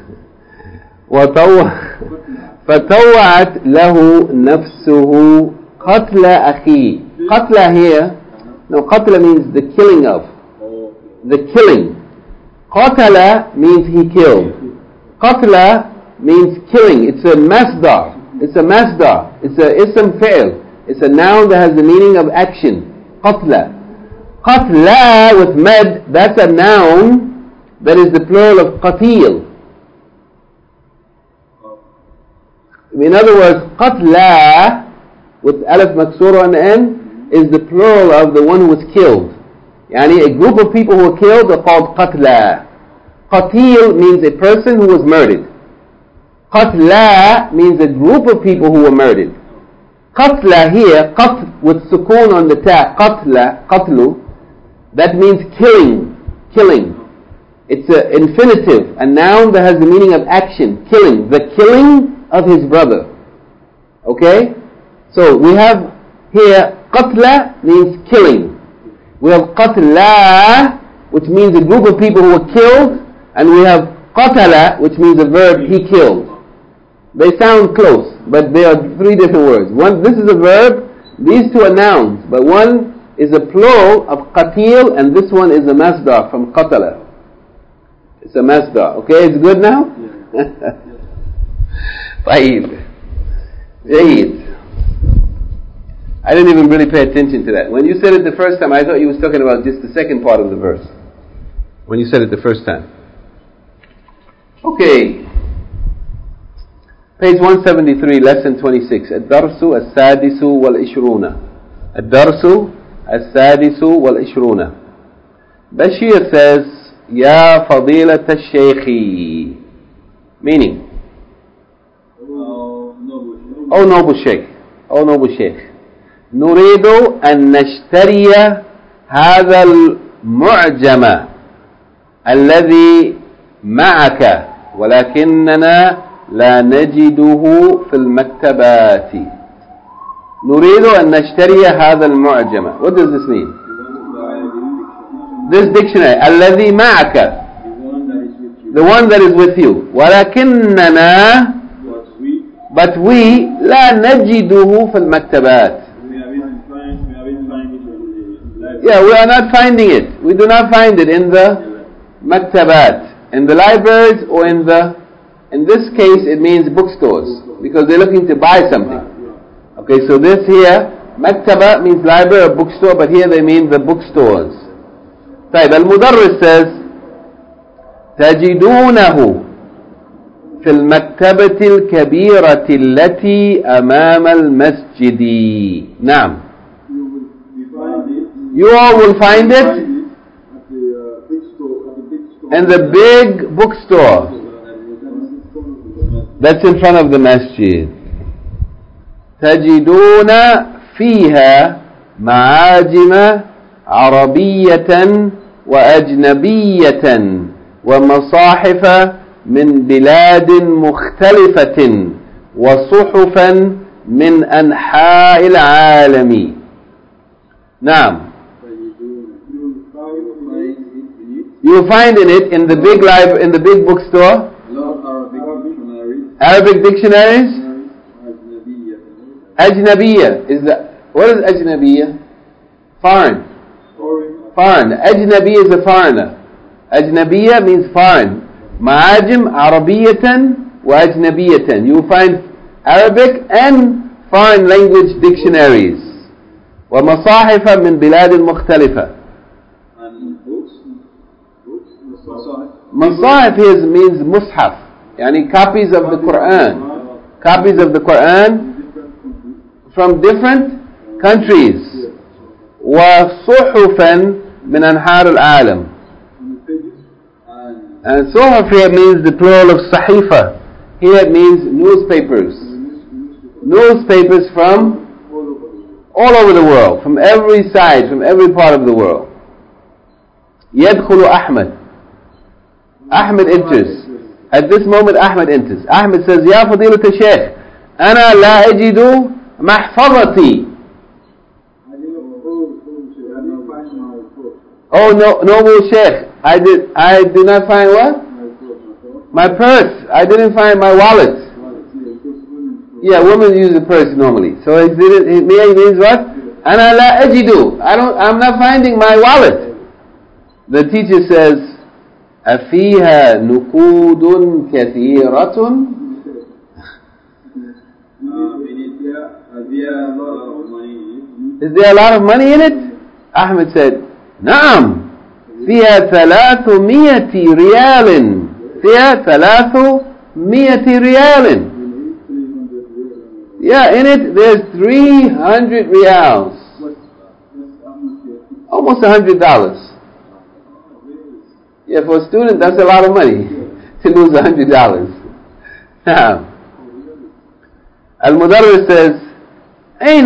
وطوع فطوعت له نفسه قتل أخيه. قتل here, no, قتل means the killing of. The killing. قتل means he killed. قتل means killing. It's a masdar. It's a masdar. It's a ism fi'l. It's a noun that has the meaning of action. قتل. قتل with med, that's a noun that is the plural of qatil. In other words, قتل with alif maksura on the end is the plural of the one who was killed. Yani a group of people who were killed are called qatla. Qatil means a person who was murdered. Qatla means a group of people who were murdered. Qatla here, qat with sukoon on the ta, qatla, qatlu, that means killing, killing. It's an infinitive, a noun that has the meaning of action, killing, the killing of his brother. Okay? So we have here, qatla means killing. We have qatla, which means a group of people who were killed, and we have qatala, which means a verb, he killed. They sound close, but they are three different words. One, this is a verb, these two are nouns, but one is a plural of qatil, and this one is a masdar from qatala. It's a masdar. Okay, it's good now? طيب. جيد. I didn't even really pay attention to that. When you said it the first time, I thought you was talking about just the second part of the verse. When you said it the first time. Okay. Page one seventy-three, lesson twenty-six. الدرس السادس والعشرون. الدرس السادس والعشرون. Bashir says, يا فضيلة الشيخ. Meaning, Oh noble Sheikh. Oh noble Sheikh. نريد أن نشتري هذا المعجم الذي معك ولكننا لا نجده في المكتبات. نريد أن نشتري هذا المعجم. What does this mean? This dictionary. الذي معك. The one that is with you. ولكننا but we لا نجده في المكتبات. Yeah, we are not finding it. We do not find it in the maktabat, in the libraries, or in the, in this case it means bookstores, because they're looking to buy something. Okay, so this here, maktaba means library or bookstore, but here they mean the bookstores. طيب, المدرس says, تجدونه في المكتبة الكبيرة التي أمام المسجد. نعم. You all will find it in the big bookstore that's in front of the masjid. تجدون فيها معاجم عربية وأجنبية ومصاحف من بلاد مختلفة وصحفا من أنحاء العالم. نعم. You will find in it, in the big library, in the big bookstore, Arabic dictionaries. Ajnabiyya is the, what is Ajnabiyya? Foreign. Foreign. Ajnabi is a foreigner. Ajnabiyya means foreign. Ma'ajim Arabiyatan wa Ajnabiyatan. You will find Arabic and foreign language dictionaries. ومصاحف من بلاد مختلفة. Masahif here means mushaf, yani copies of the Quran, copies of the Quran from different countries. وصحفا من أنحار العالم. And suhuf here means the plural of sahifa. Here it means newspapers. Newspapers from all over the world, from every side, from every part of the world. يدخل أحمد. Ahmed enters. At this moment Ahmed enters. Ahmed says, يا فضيلة الشيخ أنا لا أجد محفظتي. Oh no, noble Sheikh, I did, I did not find what? My purse. I didn't find my wallet. Yeah, women use a purse normally. So it didn't. It means what? أنا لا أجد. I don't. I'm not finding my wallet. The teacher says, أفيها نقود كثيرة. Is there a lot of money in it? Ahmed said, نعم فيها ثلاثمية ريال. فيها ثلاثمية ريال. Yeah, in it there's three hundred riyals. Almost a hundred dollars. Yeah, for a student that's a lot of money to lose a hundred dollars. Now, Al-Mudarris says, أين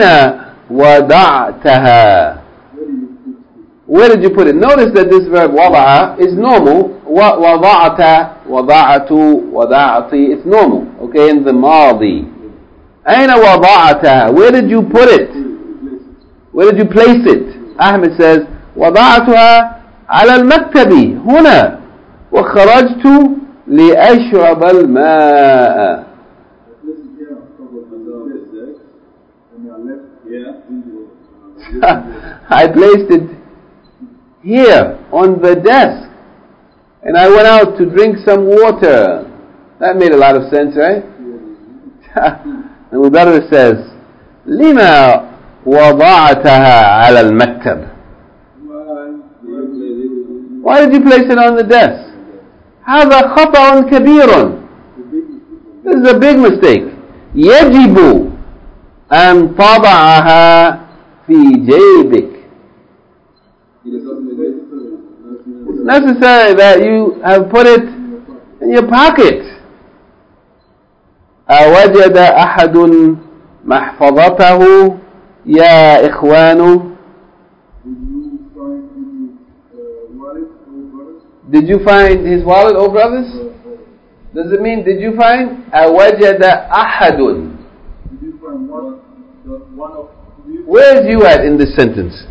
وضعتها? Where did you put it? Notice that this verb وضع is normal. وضعت, وضعت, وضعتي. It's normal. Okay, in the ماضي. أين وضعتها? Where did you put it? Where did you place it? Ahmed says, وضعتها على المكتب هنا وخرجت لأشرب الماء. I placed it here on the desk and I went out to drink some water. That made a lot of sense, right? The Mudarris says, لما وضعتها على المكتب? Why did you place it on the desk? هذا خطأ كبير. This is a big mistake. يجب أن تضعها في جيبك. It's necessary that you have put it in your pocket. أوجد أحد محفظته يا إخوان? Did you find his wallet, oh brothers? Does it mean did you find? أوجد أحد. Did you find one, one of you? Where is you at in this sentence?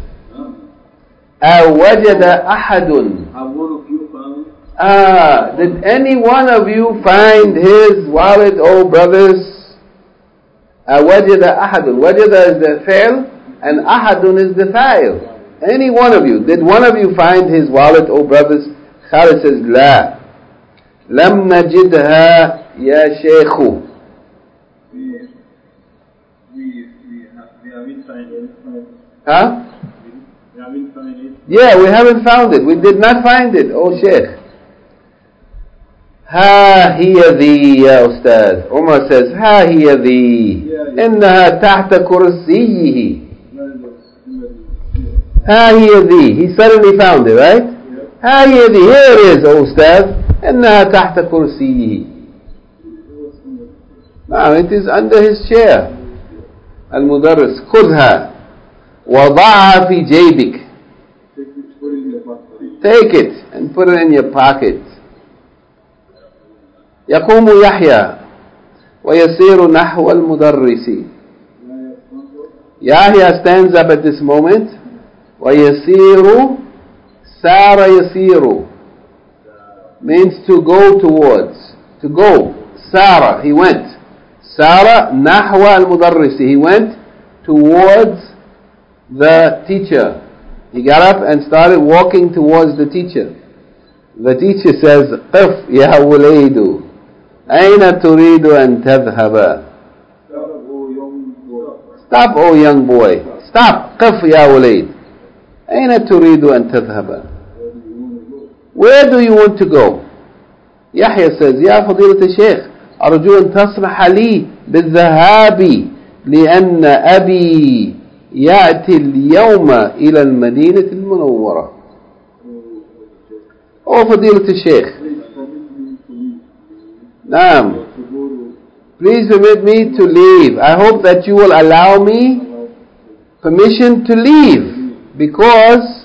أوجد أحد. Have one of you found? Ah, did any one of you find his wallet, oh brothers? أوجد أحد. وجد is the فعل and أحد is the fa'il. Any one of you. Did one of you find his wallet, oh brothers? Khalid says, لا. لم نجدها يا شيخ. We, we, we, have, we haven't found it. Huh? We haven't found it. Yeah, we haven't found it. We did not find it, oh Sheikh. ها هي ذي يا أستاذ. Umar says, ها هي ذي. إنها تحت كرسيه. ها هي ذي. He suddenly found it, right? ها هي ذي. Here it is, oh أستاذ. إنها تحت كرسيه. Now it is under his chair. المدرس خذها وضعها في جيبك. Take it and put it in your pocket. يقوم يحيى ويسير نحو المدرس. Yahya stands up at this moment. ويسير سار يسير means to go towards, to go. Sara, he went. Sara nahwa al-mudarrisi, he went towards the teacher. He got up and started walking towards the teacher. The teacher says, قف يا وليد أين تريد أن تذهب? Stop, oh young boy. Stop. قف يا وليد أين تريد أن تذهب? Where do you want to go? Yahya says, يا فضيلة الشيخ أرجو أن تسمح لي بالذهاب لأن أبي يأتي اليوم إلى المدينة المنورة. Oh فضيلة الشيخ. نعم. Please permit me to leave. I hope that you will allow me permission to leave because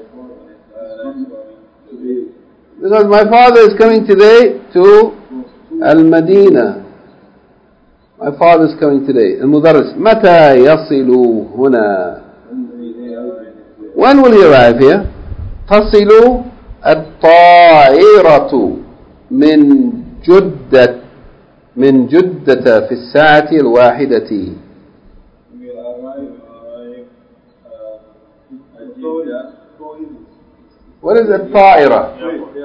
because my father is coming today to Al-Madinah. My father is coming today. المدرس متى يصل هنا? When will he arrive here? تصل الطائرة من جدة من جدة في الساعة الواحدة. What is الطائرة?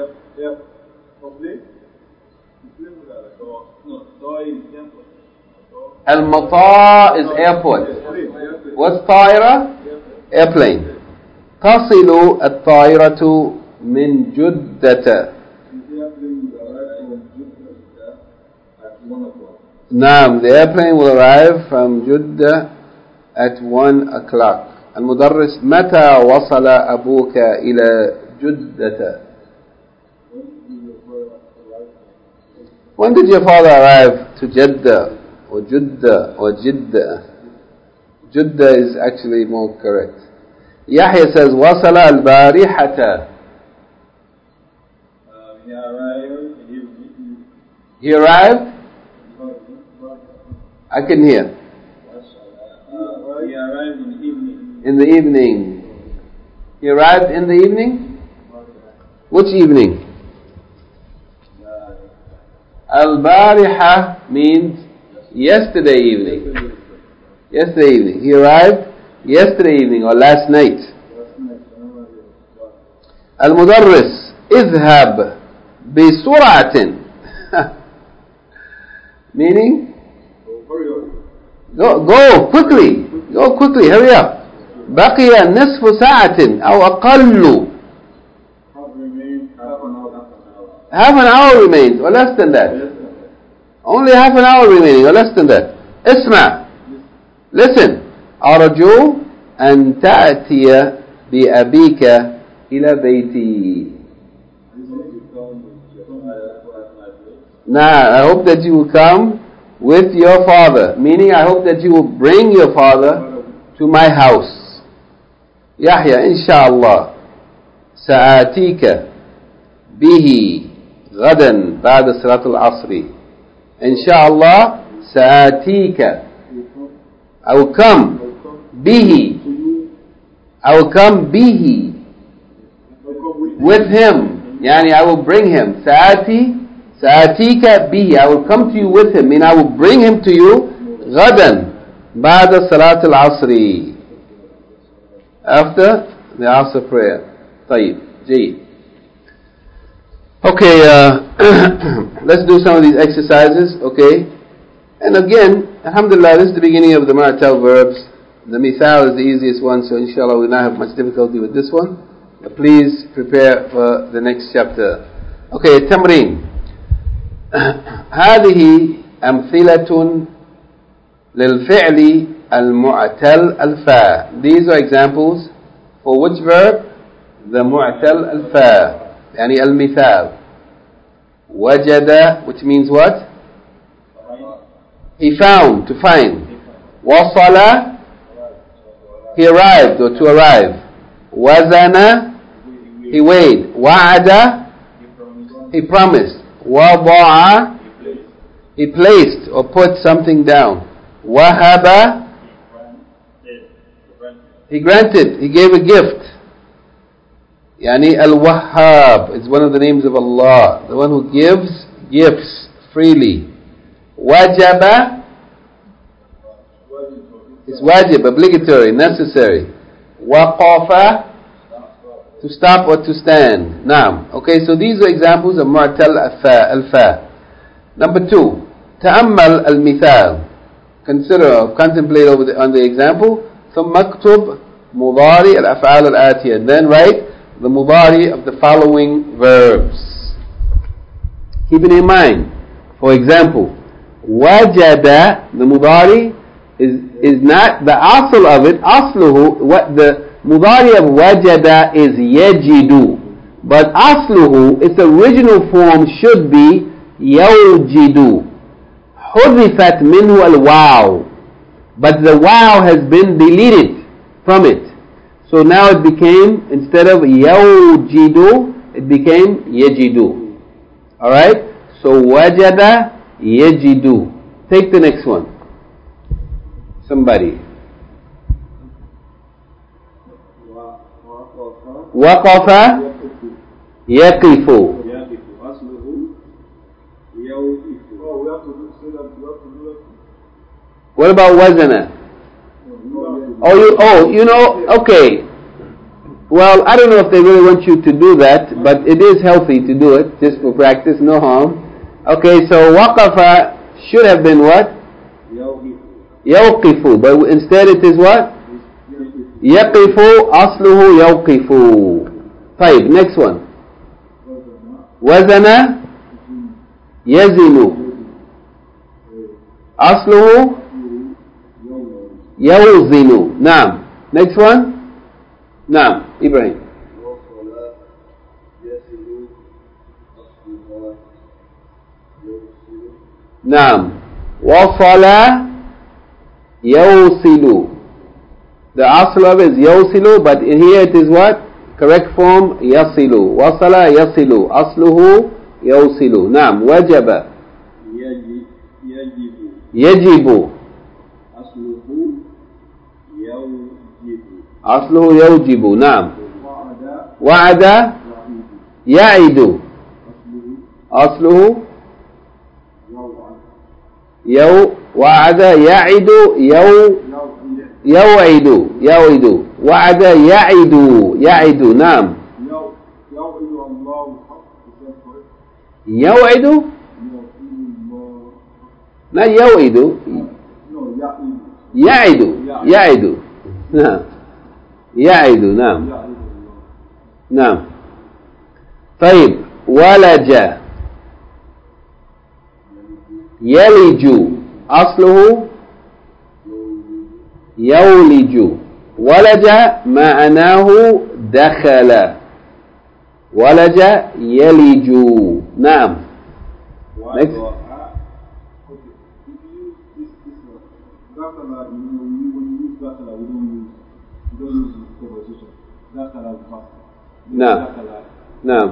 المطار is airport. What's طائرة? Airplane. تصل الطائرة من جدة. نعم, the airplane will arrive from Jeddah at one o'clock. المدرس متى وصل أبوك إلى جدة? When did your father arrive to Jeddah or Jeddah or Jeddah? Jeddah is actually more correct. Yahya says وصل البارحة. He arrived. He arrived? I can hear. Uh, he arrived in the evening. In the evening. He arrived in the evening? Which evening? Al-Bariha means yesterday evening. Yesterday evening. He arrived yesterday evening or last night. Al-Mudarris اذهب بسرعة. Meaning? Go, go quickly. Go quickly. Hurry up. بقي نصف ساعة أو أقل. Half an hour remains or less than that. Only half an hour remaining or less than that. اسمع. Listen. أرجو أن تأتي بأبيك إلى بيتي. Now, I hope that you will come with your father. Meaning, I hope that you will bring your father to my house. Yahya, inshallah, سآتيك به غدا بعد صلاة العصر. Inshallah, سآتيك. I will come به. I will come به. With him. Yani, I will bring him. سآتي سآتيك به. I will come to you with him. Mean I will bring him to you غدا بعد صلاة العصر. After the Asr prayer. طيب. جيد. Okay, uh, let's do some of these exercises, okay? And again, alhamdulillah, this is the beginning of the Mu'tal verbs. The Mithal is the easiest one, so inshallah we will not have much difficulty with this one. But please prepare for the next chapter. Okay, Tamreen. هذه أمثلة للفعل المعتل الفاء. These are examples for which verb? The معتل الفاء. يعني المثال. وجد, which means what? He found, to find. وصل, he arrived or to arrive. وزن, he weighed. وعد, he promised. وضع, he placed or put something down. وهب, he granted, he gave a gift. Yani Al-Wahhab is one of the names of Allah, the one who gives gifts freely. Wajaba is wajib, obligatory, necessary. Waqafa, to stop or to stand. Naam. Okay, so these are examples of Mu'tal al-Fa. Number two, Ta'ammal al-Mithal. Consider or contemplate over the, on the example. ثم اكتب مضارع الأفعال الآتية. Then write the mudari of the following verbs. Keeping in mind, for example, wajada, the mudari is is not the asl of it. Asluhu, what the mudari of wajada is yajidu, but asluhu, its original form should be yawjidu. Hudifat minhu al-waw, but the waw has been deleted. from it. So now it became, instead of yawjidu, it became yajidu. Alright? So wajada yajidu. Take the next one. Somebody. Waqafa yaqifu. What about wazana? Oh, you, oh, you know, okay. Well, I don't know if they really want you to do that, but it is healthy to do it, just for practice, no harm. Okay, so waqafa should have been what? Yawqifu. But instead it is what? Yaqifu, asluhu yawqifu. Taib, next one. Wazana yazinu. Asluhu yawzinu. Naam. Next one. Naam. Ibrahim. Naam. Wasala yawsilu. The asl of it is yawsilu, but in here it is what? Correct form, yasilu. Wasala yasilu. Asluhu yawsilu. Naam. Wajaba. Yajibu. Asluhu yawjibu. Naam. Wa'ada ya'idu. Asluhu yaw. Wa'ada ya'idu yaw. Yaw'idu. Yaw'idu. Wa'ada ya'idu. Ya'idu. Naam. Yaw'idu? Not yaw'idu. Ya'idu. Ya'idu. Naam. Ya'idu. Naam. Naam. طيب. ولج يلج. أصله يولج. ولج معناه دخل. ولج يلج. نعم. Next. نعم. نعم.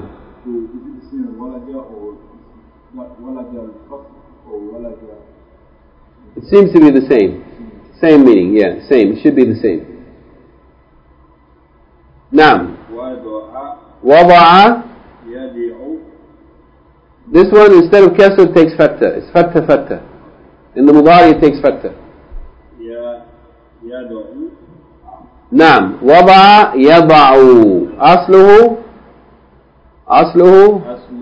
It seems to be the same. Same meaning, yeah, same. It should be the same. نعم. وضع. This one instead of kasr takes fatha. It's fatha fatha. In the mudari it takes fatha. نعم. وضع يضع. أصله أصله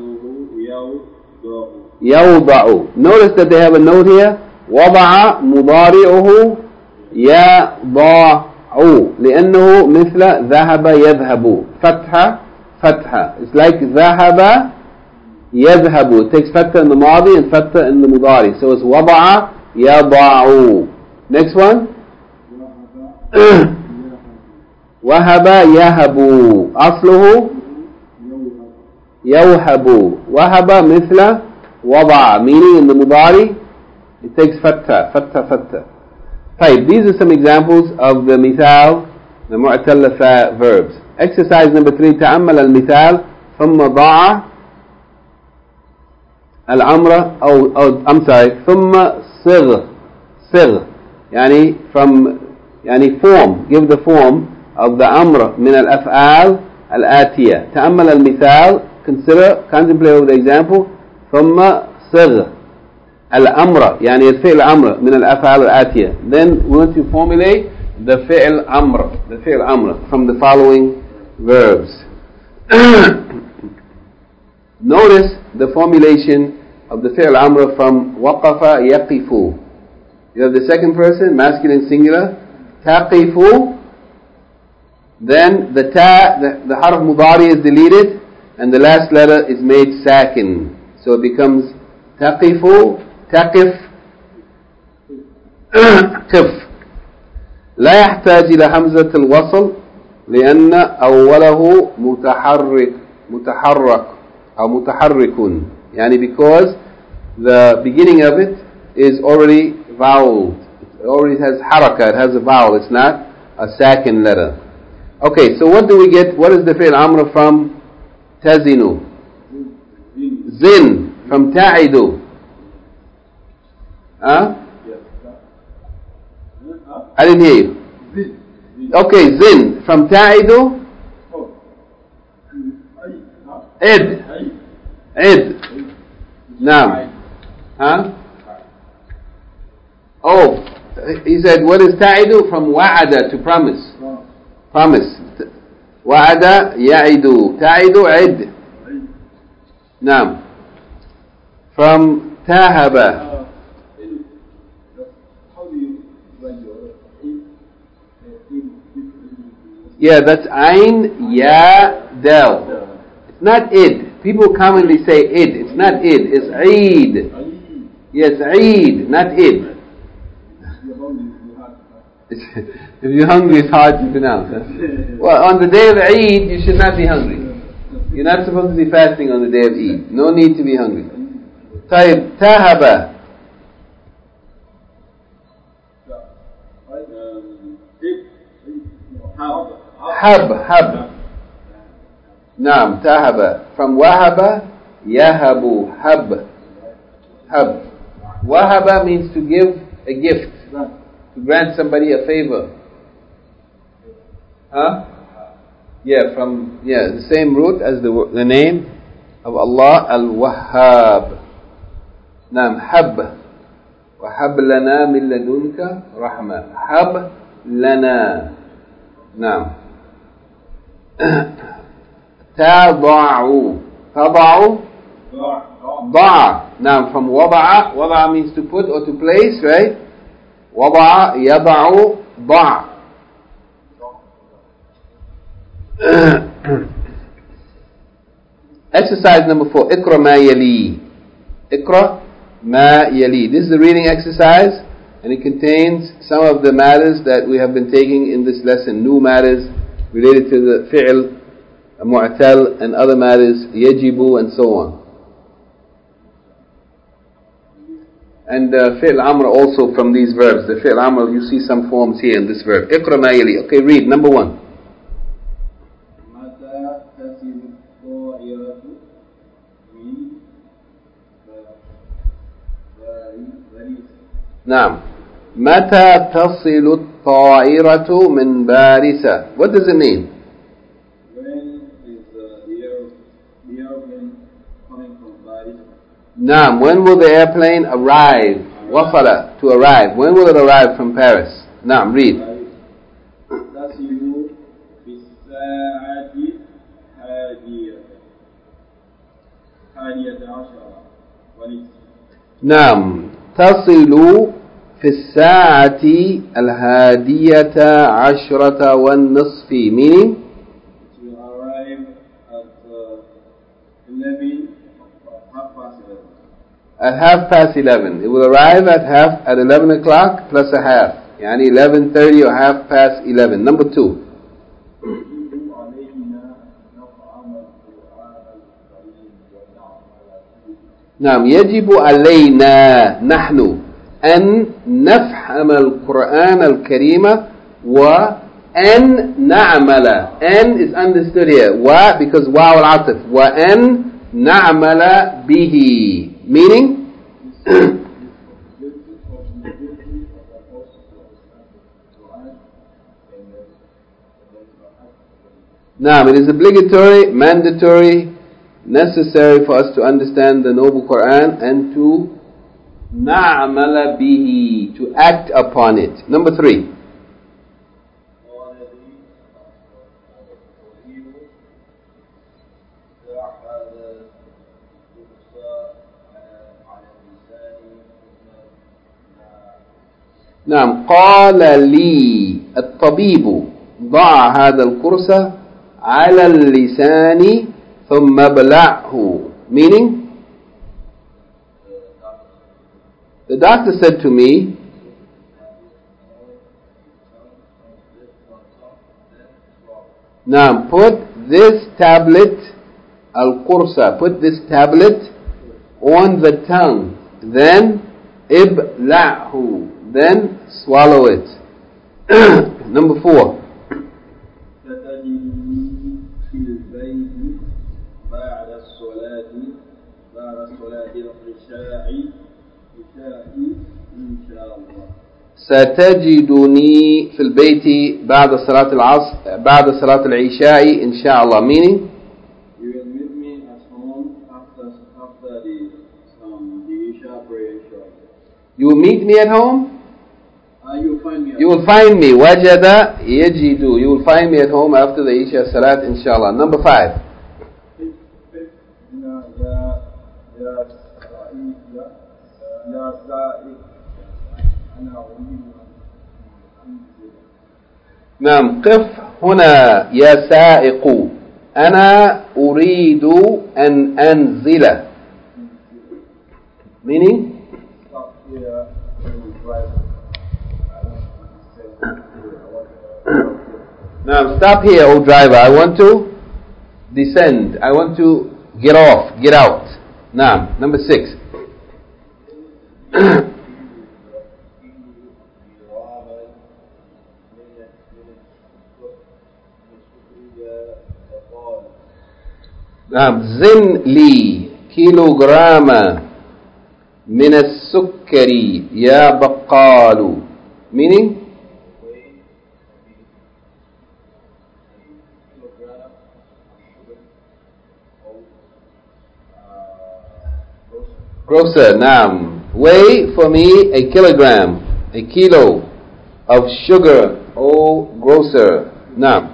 يوضع. Notice that they have a note here. وضع مضارعه يضع لأنه مثل ذهب يذهب. فتحة فتحة. It's like ذهب يذهب. It takes fatha in the madi and fatha in the mudari. So it's وضع يضع. Next one. وهب يهب. أصله يوهب. وهب مثل وضع. Meaning in the mudari it takes fatha, fatha, fatha. طيب, these are some examples of the mithal, the mu'talla fa verbs. Exercise number three. تأمل المثال ثم ضع الأمر أو, أو I'm sorry ثم صغ صغ يعني from يعني form, give the form of the أمر من الأفعال الآتية. تأمل المثال, consider, contemplate over the example. ثم صغ الأمر يعني الفعل أمر من الأفعال الآتية. Then we want to formulate the فعل أمر, the فعل أمر from the following verbs. Notice the formulation of the فعل أمر from وقف يقف. You have the second person, masculine singular, تقف. Then the ta, the, the harf mudari is deleted and the last letter is made sakin. So it becomes taqifu, taqif, قف. لا يحتاج إلى همزة الوصل لأن أوله متحرك متحرك أو متحرك. يعني because the beginning of it is already voweled. It already has haraka, it has a vowel. It's not a second letter. Okay, so what do we get? What is the fi'l amr from tazinu? Zin. From ta'idu. Huh? I didn't hear you. Okay, zin. From ta'idu? Id. Id. Naam. Huh? Oh, he said, what is ta'idu? From wa'ada, to promise. Promise. Wa'ada ya'idu. Ta'idu id. Naam. From tahaba. Yeah, that's ayn, ya, dal. It's not id. People commonly say id. It's not id. It's eid. Yes, eid, not id. If you're hungry, it's hard to pronounce. Huh? Well, on the day of Eid, you should not be hungry. You're not supposed to be fasting on the day of Eid. No need to be hungry. طيب, tahaba. Hab, hab. Naam, tahaba. From wahaba, yahabu, hab. Hab. Wahaba means to give a gift. To grant somebody a favor. Huh? Yeah, from, yeah, the same root as the, the name of Allah, Al-Wahhab. Naam, hab. وَحَبْ لَنَا مِن لَدُنْكَ رَحْمَةً. Hab lana. Naam. تَضَعُ. تَضَعُ. ضَعَ. Now, from وَضَعَ, وَضَعَ means to put or to place, right? وضع يضع ضع. Exercise number four. اقرأ ما يلي. اقرأ ما يلي. This is the reading exercise, and it contains some of the matters that we have been taking in this lesson. New matters related to the fi'l, mu'tal, and other matters, yajibu, and so on. And uh, fi'l amr also from these verbs. The fi'l amr, you see some forms here in this verb. اقرأ ما يلي. Okay, read. Number one. نعم. متى تصل الطائرة من بارسة. What does it mean? When is the air, the airplane coming from Paris? Naam. When will the airplane arrive? Wasala, to arrive. When will it arrive from Paris? Naam. Read. تصل بالساعة الحادية الحادية عشرة ونصف. نعم. تصل في الساعة الحادية عشرة والنصف. Meaning? To arrive at uh, eleven, half past eleven. At half past eleven. It will arrive at half at eleven o'clock plus a half. Yani eleven thirty or half past eleven. Number two. نعم. يجب علينا نحن أن نفهم القرآن الكريم وأن نعمل. N is understood here. و because واو العطف. وأن نعمل به. Meaning? Now, it is obligatory, mandatory, necessary for us to understand the noble Quran and to na'amala bihi, to act upon it. Number three. نعم. قال لي الطبيب ضع هذا القرص على اللسان ثم ابلعه. Meaning? The doctor said to me, now put this tablet, al-qursa, put this tablet on the tongue, then ibla'hu, then swallow it. Number four. ستجدني في البيت بعد الصلاة بعد الصلاة العشاء عشاء إن شاء الله. ستجدني في البيت بعد صلاة العصر بعد صلاة العشاء إن شاء الله. Meaning? You will meet me at home after after the um, the Isha prayer inshallah. You will meet me at home? Uh, you will find me at You will find me. Wajada yajidu. You will find me at home after the Isha Salat inshallah. Number five. نعم قف هنا يا سائق أنا أريد أن أنزل. Meaning? Now stop here, O driver. I want to descend. I want to get off, get out. Now, number six. نعم زن لي كيلوغرام من السكر يا بقال. Meaning? Grocer, naam. Weigh for me a kilogram, a kilo of sugar, O grocer. Naam.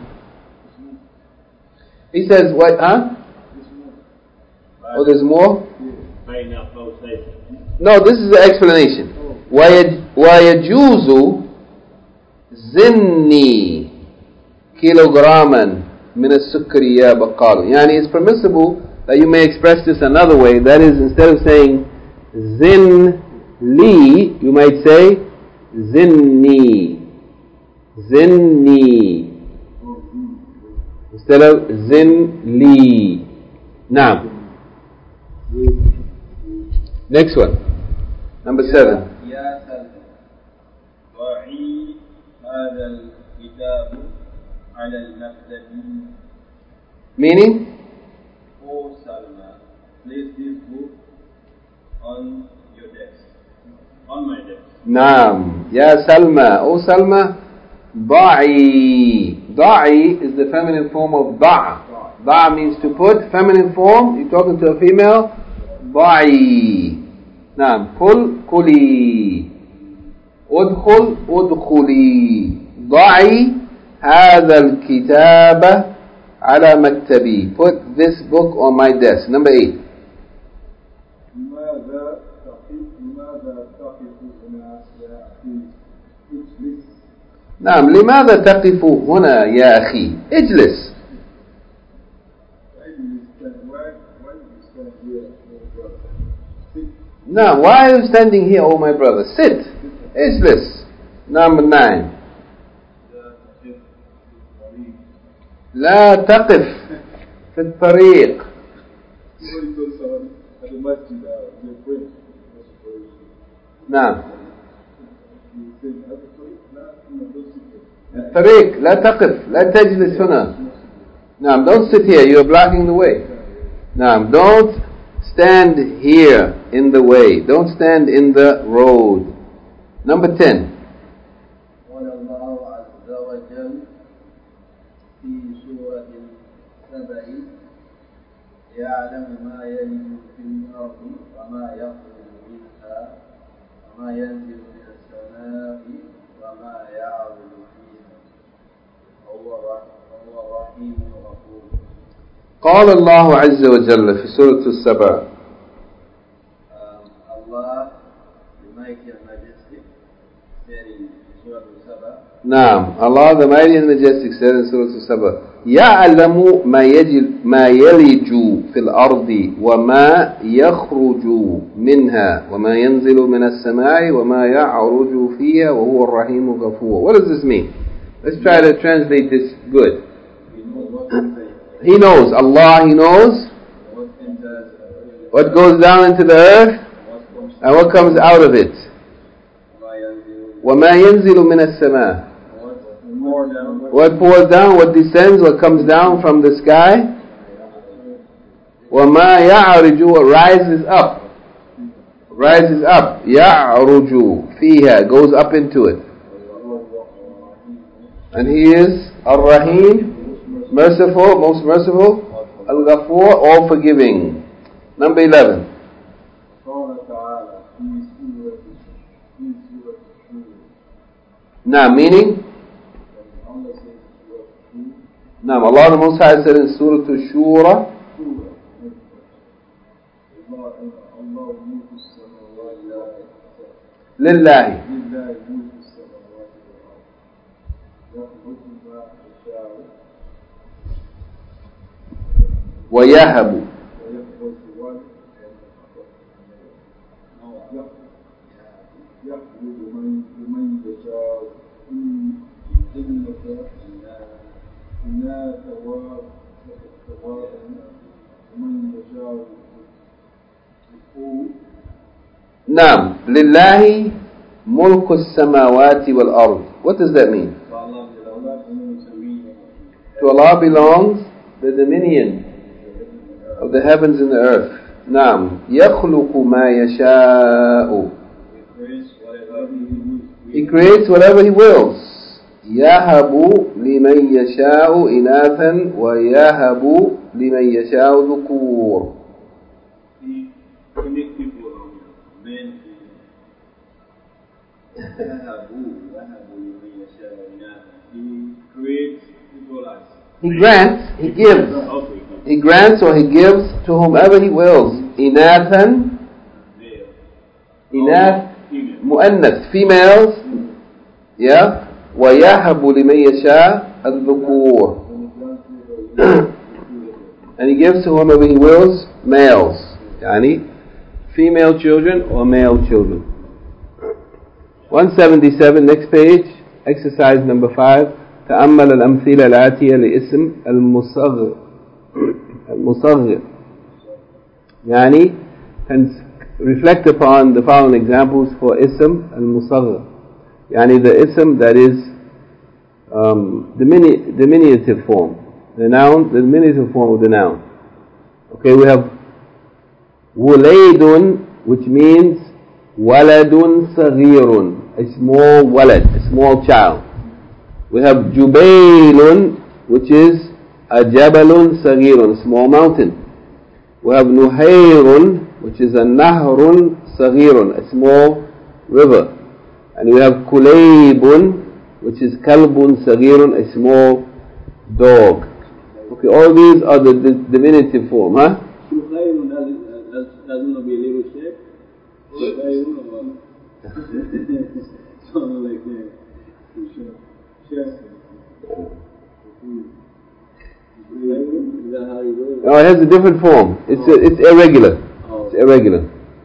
He says, what, huh? Oh, there's more? No, this is the explanation. وَيَجُوزُ زِنِّي كِلوغراما من السكر يا بقال. Yani it's permissible that you may express this another way. That is, instead of saying zin li, you might say zinni. Zinni. Instead of zin li. Now, next one. Number seven. يا سلمى ضعي هذا الكتاب على المكتب. Meaning? O Salma, place this book on your desk, on my desk. Naam. Ya Salma. O Salma. Da'i. Da'i is the feminine form of da'. Da' means to put. Feminine form, you're talking to a female. Da'i. Naam. Kul kuli. Udkhul udkhuli. Da'i هذا الكتاب على مكتبي. Put this book on my desk. Number eight. لماذا تقف لماذا تقف هنا يا أخي؟ اجلس. نعم. لماذا تقف هنا يا أخي؟ اجلس. Now, why are you standing here, oh my brother? Sit. Eجلس. Number nine. لا تقف في الطريق. نعم. الطريق لا تقف لا تجلس هنا. نعم. Don't sit here, you are blocking the way. نعم. Don't stand here in the way. Don't stand in the road. Number ten. قال الله عز وجل في سورة السبع يعلم ما يلج في الأرض وما يخرج منها وما ينزل من السماء وما يعرج فيها وهو الرحيم الغفور. قال الله عز وجل في سورة السبع. Allah, the mighty and majestic, said in Surah Al-Saba. نعم. Allah the mighty and majestic said in Surah Al-Saba. يعلم ما يجل ما يلج في الأرض وما يخرج منها وما ينزل من السماء وما يعرج فيها وهو الرحيم الغفور. What does this mean? Let's try to translate this good. He knows. Allah, He knows what goes down into the earth and what comes out of it. وما ينزل من السماء. More down. What pours down, what descends, what comes down from the sky. وَمَا يَعْرِجُ, what rises up. Rises up. يَعْرُجُ فِيهَا, goes up into it. And He is Ar-Rahim, merciful, most merciful. Al-Ghafur, all forgiving. Number eleven. Now, meaning? Now, Allah the Most High said in Surah Ash-Shura, Lillahi. وَيَهَبُ, Naam, Lillahi mulku samawati wal ard. What does that mean? To Allah belongs the dominion of the heavens and the earth. Naam, yakhluqu ma yasha'u. He creates whatever He wills. Yahabu liman yasha'u inathan wa yahabu liman yasha'u dhukur. He makes people men. He creates people as. He grants, He gives. He grants or He gives to whomever He wills. Inathan, inath, mu'annath, females. Yeah. وَيَهَبُ لِمَنْ يَشَاءُ الذُّكُورِ. And He gives to whomever He wills males. Yani female children or male children. one seventy-seven, next page, exercise number five. تأمل الأمثلة الآتية لاسم المصغر المصغر. يعني reflect upon the following examples for ism al-musaghir. Yani the ism that is um, the diminu- diminutive form, the noun, the diminutive form of the noun. Okay, we have wulaydun, which means waladun saghirun, a small walad, a small child. We have jubaylun, which is a jabalun saghirun, a small mountain. We have nuhayrun, which is a nahrun saghirun, a small river. And we have kulaybun, which is kalbun saghirun, a small dog. Okay, all these are the, the diminutive form, huh? Shuhayrun, that's going to be a little shape. Shuhayrun or something like that. Is that how you do it? No, it has a different form. It's a, it's irregular. It's irregular.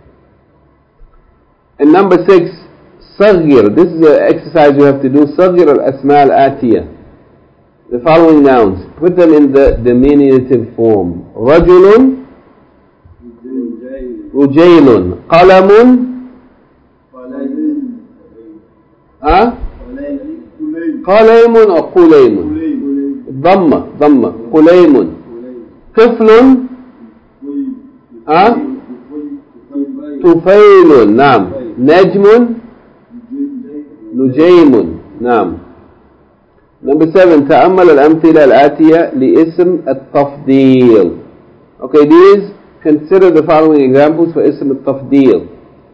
And number six, Saghir. This is an exercise you have to do. Saghir al-asma al-atiyah. The following nouns. Put them in the diminutive form. Rajulun, Rujaylun, Qalamun, huh? Qalaymun or Qulaymun? Dhamma, Dhamma, Qulaymun. Tiflun, huh? Tufaylun, Naam. Najmun, Nujaymun, Naam. Number seven, تأمل الأمثلة الآتية لاسم التفضيل. Okay, these, consider the following examples for اسم التفضيل.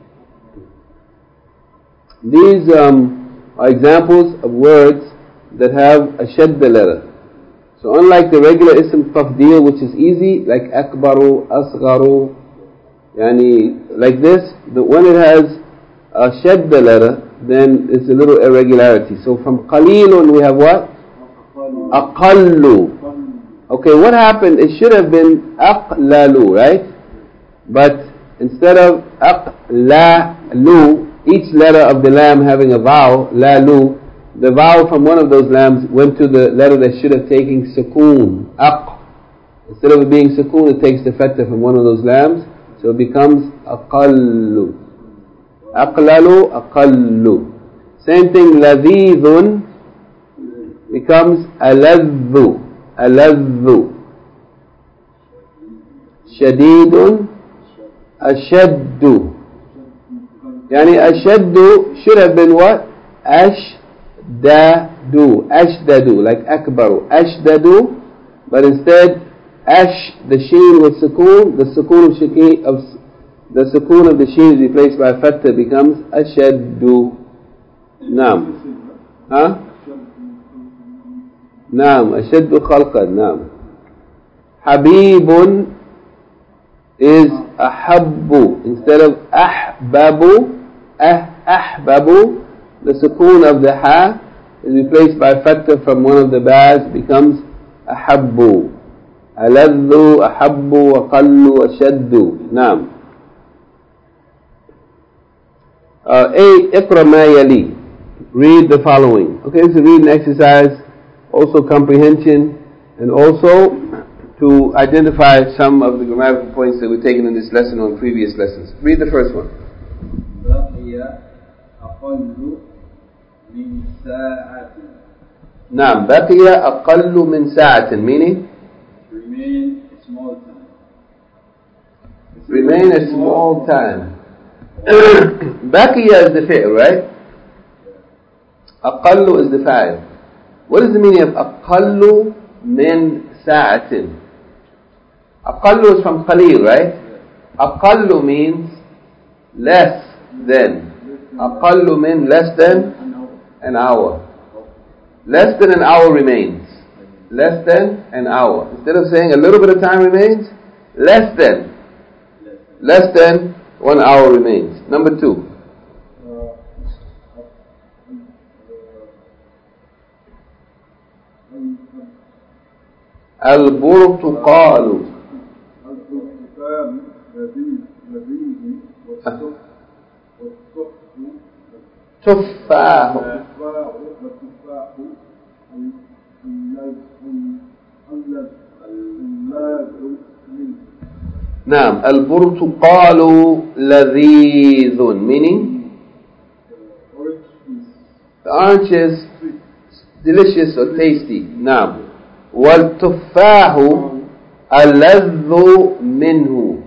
These um, are examples of words that have a shadda letter. So unlike the regular ism tafdeel, which is easy, like akbaru, asgharu, yani like this, the, when it has a shadda letter, then it's a little irregularity. So from qalilun we have what? Aqallu. Okay, what happened? It should have been aqlalu, right? But instead of aqlalu, each letter of the lam having a vowel, lalu, the vowel from one of those lambs went to the letter that should have taken sukoon, aq. Instead of it being sukoon, it takes the fatha from one of those lambs, so it becomes aqallu. Aqlalu, aqallu. Same thing, ladhidun, becomes aladhu. Aladhu. Shadidun, ashaddu. Yani ashaddu should have been what? Ashdadu. Ashdadu, like akbaru. Ashdadu, but instead, ash, the sheen with sukoon, the sukoon of shaki, of the sukoon of the sheen is replaced by fatha, becomes ashaddu. Naam. Huh? Naam. Ashaddu khalqan. Naam. Habibun is ahabbu. Instead of ahbabu, ah, ahbabu, the sukoon of the ha is replaced by fatha from one of the bas, becomes ahabbu. Aladhu, ahabbu, aqallu, ashaddu. Naam. Uh, A. Iqra ma yali. Read the following. Okay, so read an exercise, also comprehension, and also to identify some of the grammatical points that were taken in this lesson or in previous lessons. Read the first one. Naam. Baqiya aqallu min sa'atin, meaning? Remain a small time. Remain a small time. Baqiya is the fi'l, right? Aqallu is the fa'il. What is the meaning of aqallu min sa'atin? Aqallu is from qaleel, right? Aqallu means less than. Aqallu means less than an hour. Less than an hour remains. Less than an hour. Instead of saying a little bit of time remains, less than. Less than one hour remains. Number two. Al-burtuqalu. Tuffahu. Naam. Al-burtuqalu ladhidhun, meaning the orange is delicious or tasty. Naam. Wal-tuffahu aladhu minhu.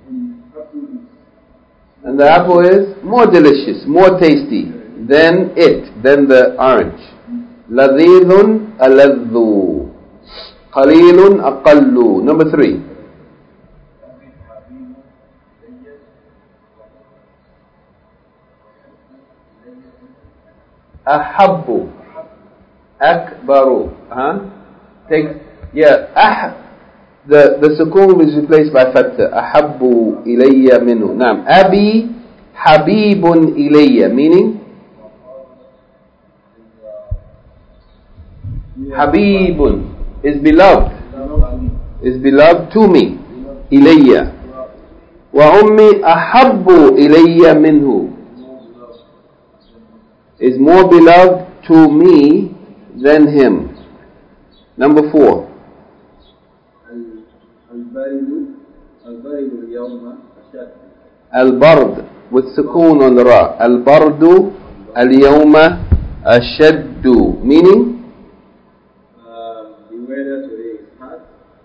And the apple is more delicious, more tasty than it, than the orange. Ladhidhun aladhu. Qalilun aqallu. Number three. Ahabbu. Akbaru. Huh? Take, yeah, ah. The, the sukoon is replaced by fatha. Ahabbu ilayya minhu. Naam. Abi habibun ilayya. Meaning? Habibun is beloved. Is beloved to me. Ilayya. Wa ummi ahabbu ilayya minhu. Is more beloved to me than him. Number four. Al-bard with sukoon on the ra. Al-bardu al-yawma ashaddu. Meaning? Uh, the weather today is hot.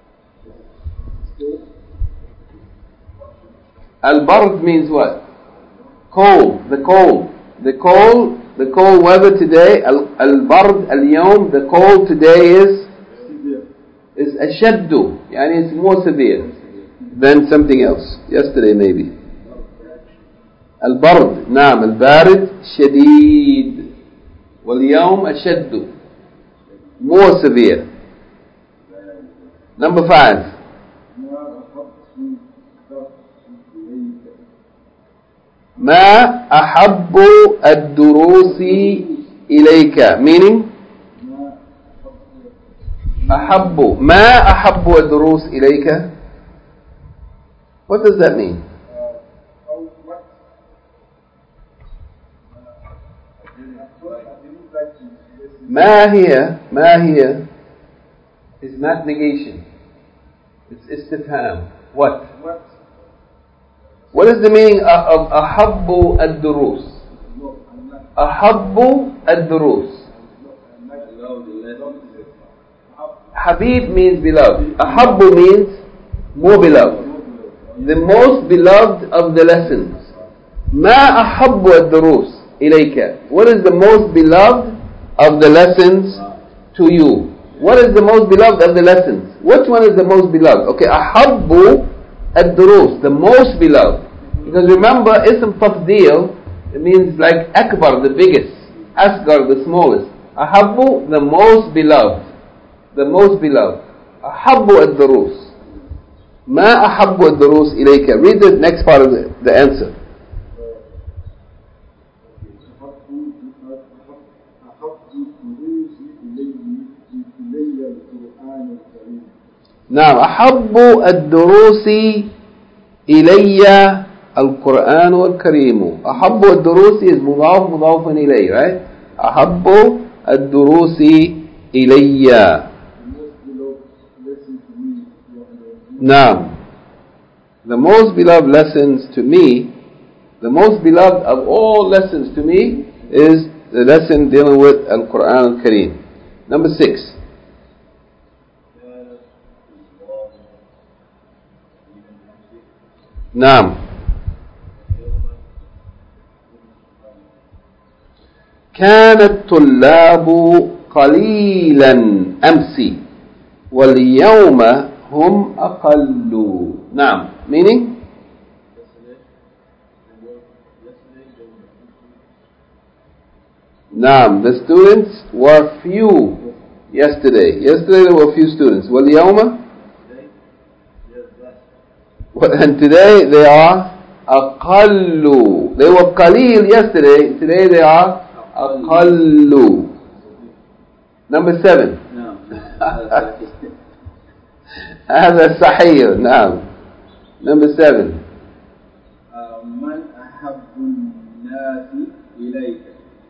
Al-bard means what? Cold. The cold. The cold. The cold weather today. Al-bard al-yawm. The cold today is is ashaddu. Yani it's more severe than something else. Yesterday maybe. Al-bard. Naam. Al-barid shadid. Wal-yawm ashaddu. More severe. Number five. ما أحب الدروس إليك. Meaning? أحب. ما أحب الدروس إليك. What does that mean? ما هي ما هي is not negation. It's istifham. What? What is the meaning of أحب الدروس? أحب الدروس. Habib means beloved. Ahabbu means more beloved. The most beloved of the lessons. Ma ahabbu ad-durus ilayka. What is the most beloved of the lessons to you? What is the most beloved of the lessons? Which one is the most beloved? Okay, ahabbu ad-durus, the most beloved. Because remember, ism tafdeel, it means like akbar, the biggest, asgar, the smallest. Ahabbu, the most beloved. The most beloved. Ahabbu ad-durus. Ma ahabbu ad-durus ilayka. Read the next part of the, the answer. نعم أحب الدروس إلي القرآن الكريم. أحب الدروس is مضاف مضاف إليه, right? أحب الدروس إلي. نعم. The most beloved lessons to me, the most beloved of all lessons to me is the lesson dealing with Al-Quran Al-Kareem. Number six. نعم. كان الطلاب قليلا أمس واليوم هم أقل. نعم. Meaning? نعم. The students were few yesterday. Yesterday there were few students. واليوم? And today they are أقل. They were قليل yesterday. Today they are أقل. Number seven. هذا صحيح. نعم. Number seven. من أحب الناس إليك.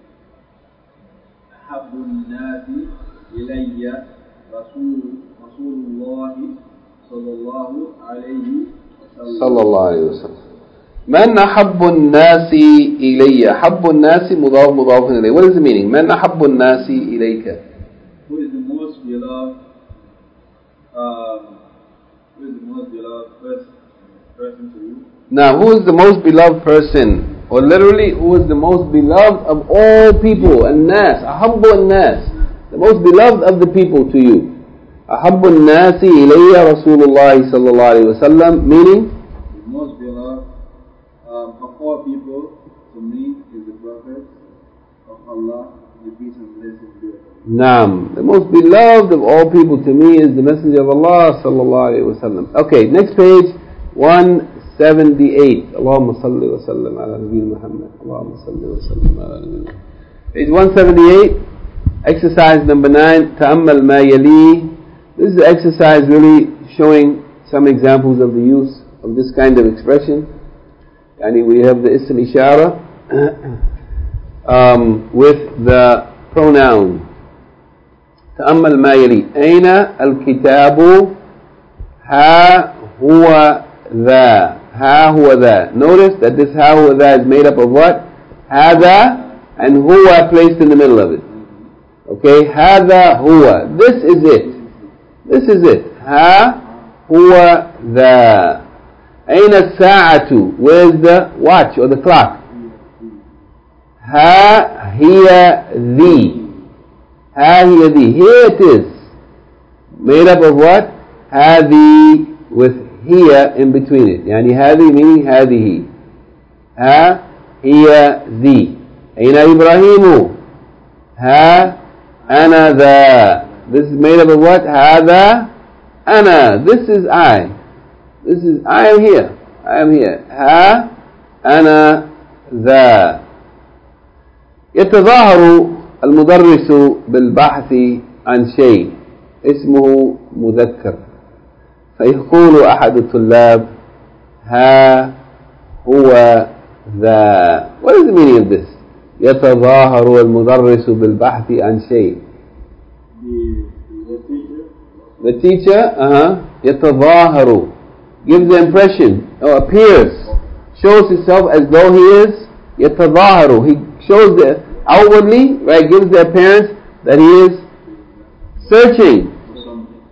أحب الناس إلي رسول رسول الله صلى الله عليه وسلم. صلى الله عليه وسلم. من أحب الناس إلي. أحب الناس مضاف مضاف إليه. What is the meaning? من أحب الناس إليك. Who is the most beloved? Um, who is the most beloved person, person to you? Now, who is the most beloved person? Or literally, who is the most beloved of all people? An-nas. أحب الناس. The most beloved of the people to you. أحب الناس إلي رسول الله صلى الله عليه وسلم. Meaning? The most beloved um, of all people to me is the Prophet of Allah, the peace and blessings be upon him. Naam. The most beloved of all people to me is the Messenger of Allah صلى الله عليه وسلم. Okay, next page, one seventy-eight. اللهم صل وسلم على نبينا محمد. اللهم صل وسلم على نبينا. Page one seventy-eight. Exercise number nine. تأمل ما يلي. This is the exercise really showing some examples of the use of this kind of expression. And we have the ism ishara um, with the pronoun. تأمل ما يلي. أين الكتاب؟ ها هو ذا. ها هو ذا. Notice that this ها هو ذا is made up of what? هذا and huwa placed in the middle of it. Okay, هذا هو. This is it. This is it. ها هو ذا. أين الساعة? Where's the watch or the clock? ها هي ذي. ها هي ذي. Here it is. Made up of what? هذه with here in between it. يعني هذه meaning هذه. ها هي ذي. أين إبراهيم؟ ها أنا ذا. This is made up of what? هذا أنا. This is I. This is I am here. I am here. ها أنا ذا. يتظاهر المدرس بالبحث عن شيء اسمه مذكر فيقول أحد الطلاب ها هو ذا. What is the meaning of this? يتظاهر المدرس بالبحث عن شيء. The teacher, uh-huh, يتظاهر, gives the impression, or appears, shows himself as though he is يتظاهر. He shows the outwardly, right, gives the appearance that he is searching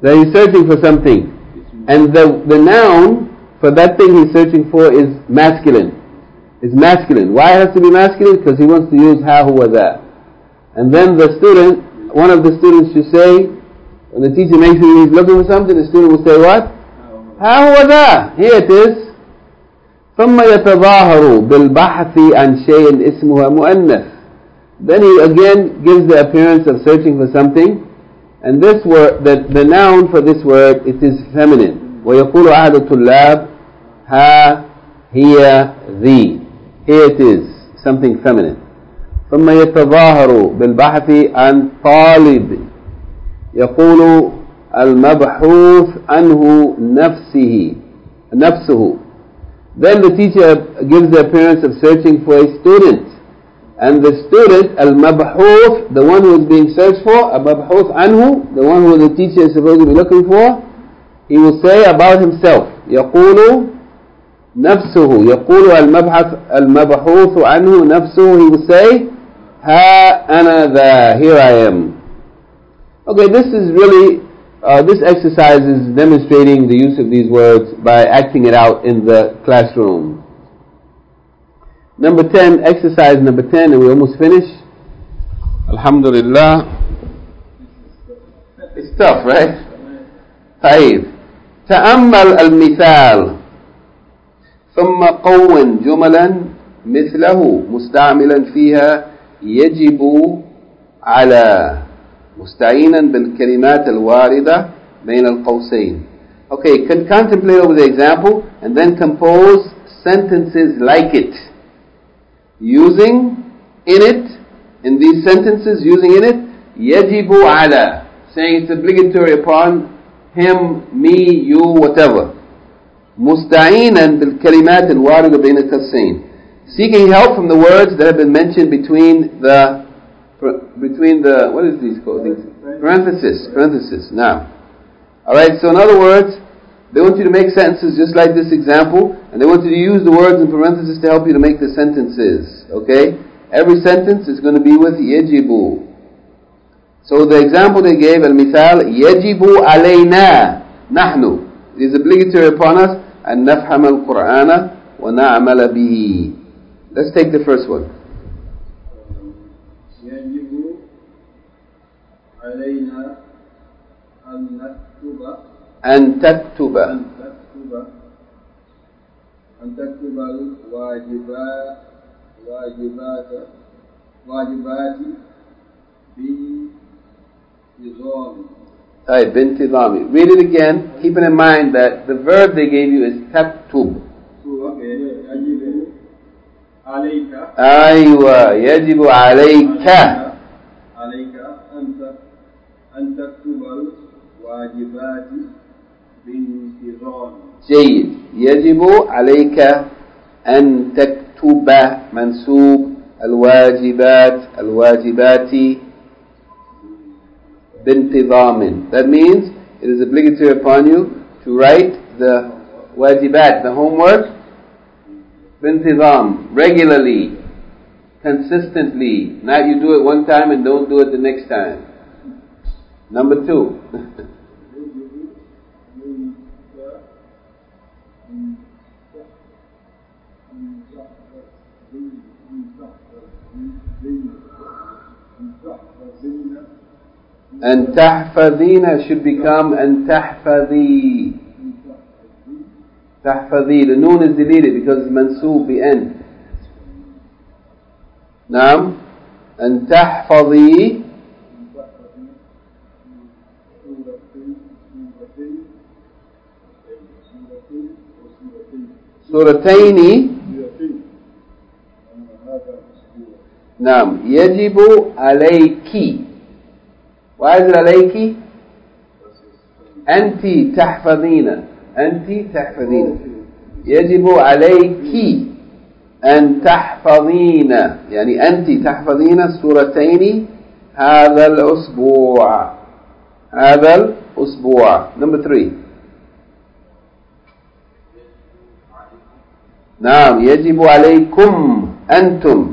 that he's searching for something. And the, the noun for that thing he's searching for is masculine. It's masculine. Why it has to be masculine? Because he wants to use ha, huwa, dha. And then the student, one of the students should say, when the teacher makes sure he's looking for something, the student will say what? Ha, huwa, dha. Here it is. ثم يتظاهر بالبحث عن شيء اسمها مؤنث. Then he again gives the appearance of searching for something, and this word, the, the noun for this word, it is feminine. ويقول أحد الطلاب ها هي ذي. Here it is, something feminine. ثم يتظاهر بالبحث عن طالب. يقول المبحوث عنه نفسه نفسه. Then the teacher gives the appearance of searching for a student. And the student, al-mabhuth, the one who is being searched for, al-mabhuth anhu, the one who the teacher is supposed to be looking for, he will say about himself, يقول نفسه, يقول المبحث المبحوث عنه نفسه, he will say, ها أنا ذا, here I am. Okay, this is really, uh, this exercise is demonstrating the use of these words by acting it out in the classroom. Number ten, exercise number ten, and we almost finished. Alhamdulillah. It's tough, right? طيب. تأمل المثال ثم قوّن جملا مثله مستعملا فيها يجب على مستعينا بالكلمات الواردة بين القوسين. Okay, can contemplate over the example and then compose sentences like it. Using in it, in these sentences, using in it, يجب على, saying it's obligatory upon him, me, you, whatever. مستعينا بالكلمات الواردة بين القوسين. Seeking help from the words that have been mentioned between the between the what is these called? Parenthesis. Parenthesis. Now, all right. So in other words, they want you to make sentences just like this example, and they want you to use the words in parentheses to help you to make the sentences. Okay? Every sentence is going to be with يجب. So the example they gave, al-mithal, يجب علينا نحن. It is obligatory upon us أن نفهم القرآن ونعمل به. Let's take the first one. يجب علينا أن نكتب أن تكتب أن تكتب أن تكتب الواجبات واجبات واجبات بانتظام. طيب بانتظام. Read it again, keeping in mind that the verb they gave you is تكتب. يجب عليك أيوة يجب عليك عليك أن أن تكتب الواجبات بانتظام. جيد. يجب عليك أن تكتب منسوب الواجبات الواجبات بانتظام. That means it is obligatory upon you to write the wajibat, the homework, بانتظام, regularly, consistently. Not you do it one time and don't do it the next time. Number two. أن تحفظين should become أن تحفظي. تحفظي. The noon is deleted because it's mansoob, the end. نعم. أن تحفظي سورتين. نعم. يجب عليك. Why is it عليك? أنت تحفظين. أنت تحفظين. يجب عليك أن تحفظين, يعني أنت تحفظين سورتين هذا الأسبوع. هذا الأسبوع. Number three. نعم. يجب عليكم أنتم.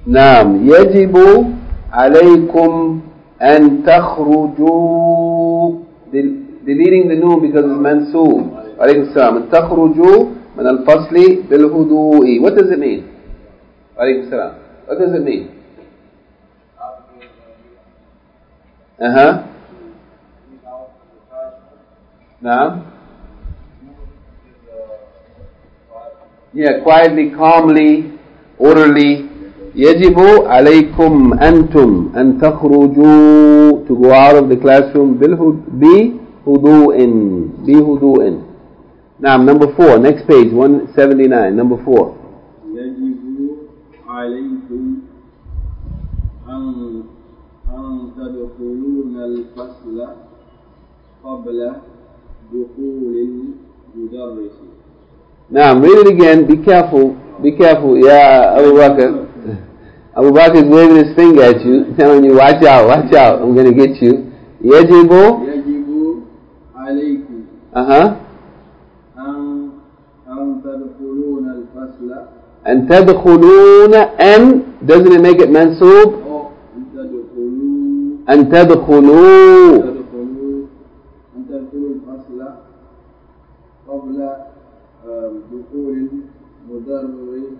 نعم يجب عليكم أن تخرجوا. Deleting the noon because it's mansoob. عليكم السلام. أن تخرجوا من الفصل بالهدوء. What does it mean? عليكم السلام. What does it mean? Uh-huh. نعم. Yeah, quietly, calmly, orderly. يجب عليكم أنتم أن تخرجوا, to go out of the classroom بهدوء بهدوء. نعم, number four, next page, one seventy-nine, number four. يجب عليكم أن أن تدخلون الفصل قبل دخول المدرس. نعم, read it again, be careful, be careful, yeah, Abu Bakr. Abu Bakr is waving his finger at you, telling you, watch out, watch out, I'm going to get you. يجب يجب عليكم uh-huh. أن أن تدخلون الفصل. أن تدخلون, أن, doesn't it make it mansoob? أو أن تدخلوا أن تدخلوا تدخلوا أن تدخلوا الفصل قبل دخول المدرس.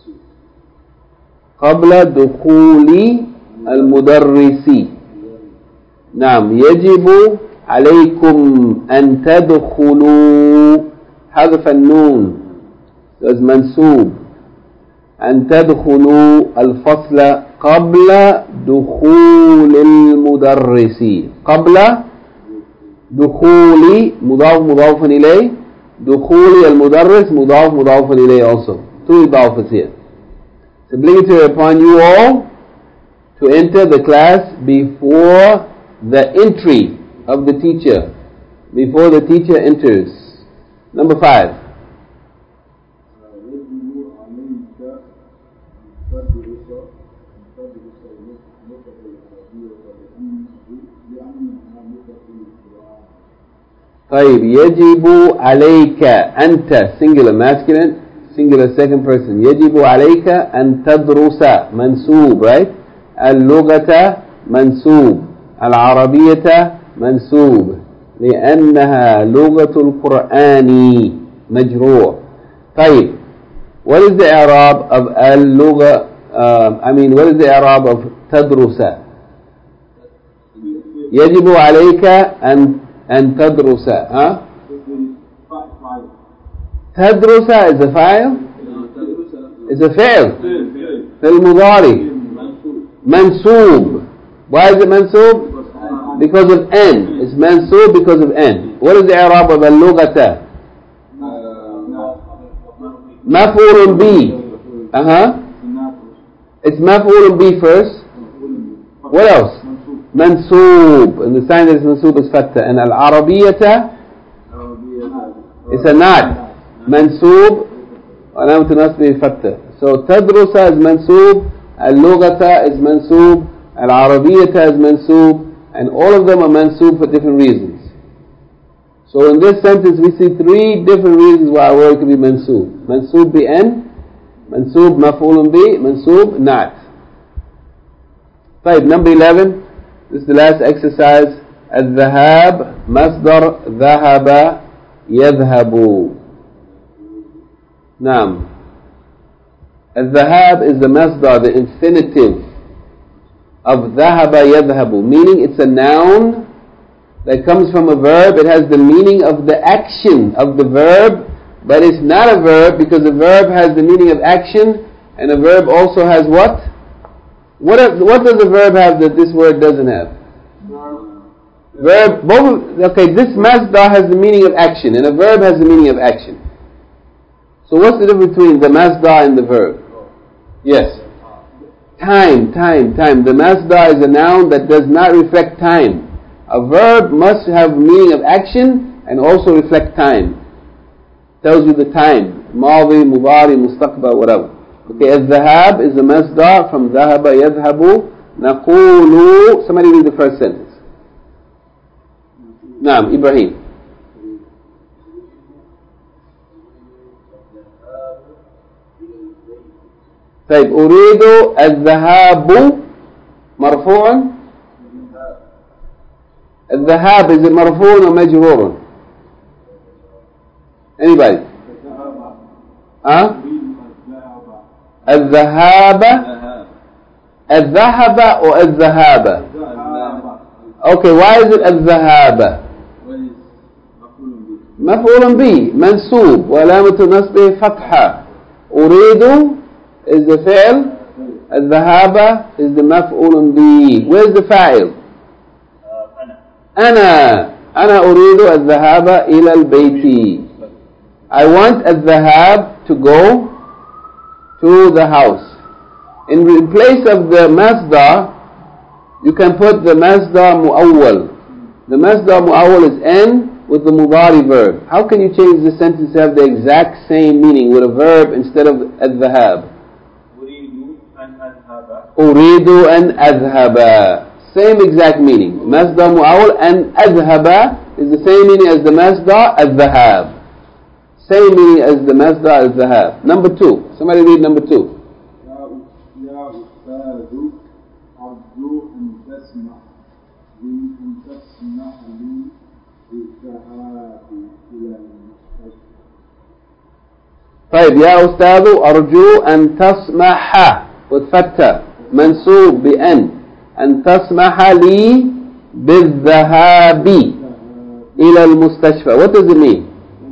قبل دخول المدرس. نعم, يجب عليكم أن تدخلوا, حذف النون, as منسوب, أن تدخلوا الفصل قبل دخول المدرس. قبل دخول مضاف مضاف إليه, دخول المدرس مضاف مضاف إليه also. Two idafas here. It's obligatory upon you all to enter the class before the entry of the teacher, before the teacher enters. Number five. طيب, يجب عليك أنت, singular masculine, singular second person. يجب عليك أن تدرس, منسوب, right? اللغة منسوب, العربية منسوب, لأنها لغة القرآن, مجرور. طيب, what is the i'rab of اللغة, uh, I mean, what is the i'rab of تدرس? يجب عليك أن أن تدرس, huh? تدرس is a file? It's a fail. فعل مضارع. منسوب. Why is it منسوب? Because of N. It's منسوب because of N. What is the i'rab of اللغة? مفعول به. Uh-huh. It's مفعول به first. What else? منسوب, and the sign that is منسوب is fatha. And al-arabiyata is a not. منسوب علامة نصبه fatha. So تدرس is منسوب, اللغة is منسوب, al-arabiyata is منسوب, and all of them are منسوب for different reasons. So in this sentence we see three different reasons why a word can be منسوب. منسوب بN, منسوب مفعول به, منسوب not. طيب, number eleven. This is the last exercise. الذهاب مصدر ذهب يذهب. نعم. الذهاب is the masdar, the infinitive of ذهب يذهب, meaning it's a noun that comes from a verb. It has the meaning of the action of the verb, but it's not a verb because the verb has the meaning of action, and a verb also has what? What, what does a verb have that this word doesn't have? Verb, both, okay, this masdar has the meaning of action, and a verb has the meaning of action. So what's the difference between the masdar and the verb? Yes. Time, time, time. The masdar is a noun that does not reflect time. A verb must have meaning of action and also reflect time. Tells you the time. Madi, mudari, mustaqbal, whatever. Okay, الذهاب is a masdar from ذهب يذهب. نقول, somebody read the first sentence. نعم, Ibrahim. طيب أريد الذهاب مرفوع. الذهاب is it مرفوع ومجرور؟ Anybody? ها؟ الذهاب الذهب or الذهاب؟ Okay, why is it الذهاب؟ مفعول به منصوب وعلامة نصبه فتحة. أريد is the فعل. الذهاب is the مفعول به. Where's the فاعل؟ أنا أنا أريد الذهاب إلى البيت. I want الذهاب to go to the house. In place of the masdar, you can put the masdar mu'awwal. The masdar mu'awwal is N with the mudari verb. How can you change the sentence to have the exact same meaning with a verb instead of الذهاب? أريد أن أذهب. Same exact meaning. Masdar mu'awwal and أذهب is the same meaning as the masdar الذهاب. Same meaning as the masdar الذهاب. Number two. Somebody read number two. يا أستاذ أرجو أن تسمح لي أن تسمح لي بالذهاب إلى المستشفى. طيب يا أستاذ أرجو أن تسمح والفتة منصوب بأن أن تسمح لي بالذهاب إلى المستشفى. What does it mean?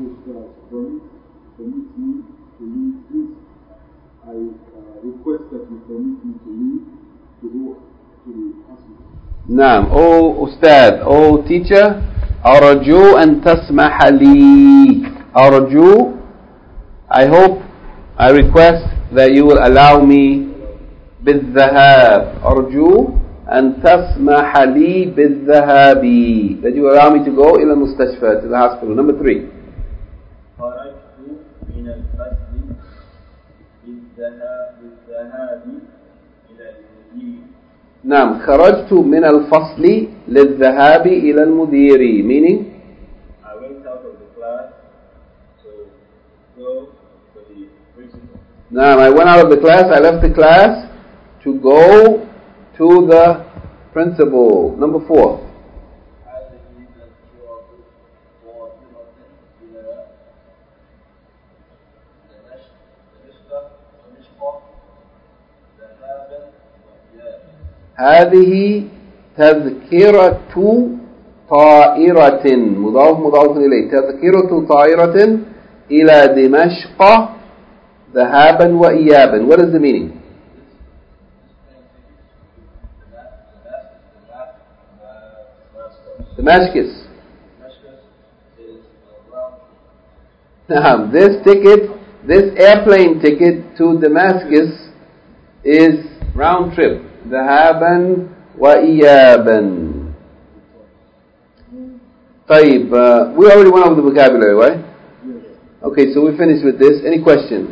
نعم. Oh أستاذ, oh teacher, أرجو أن تسمح لي. أرجو, I hope, I request that you will allow me بالذهاب. أرجو أن تسمح لي بالذهاب. That you allow me to go إلى المستشفى, to the hospital. Number three. خرجت من الفصل بالذهاب إلى المدير. نعم. خرجت من الفصل للذهاب إلى المدير. Meaning? I went out of the class to go to the principal. نعم. I went out of the class. I left the class to go to the principal. Number four. هذه تذكرة طائرة. مضاف مضاف إليه. تذكرة طائرة إلى دمشق ذهابا وإيابا. What is the meaning? Damascus. Now, this ticket, this airplane ticket to Damascus is round trip. ذهابا وإيابا. طيب, uh, we already went over the vocabulary, right? Okay, so we finished with this. Any questions?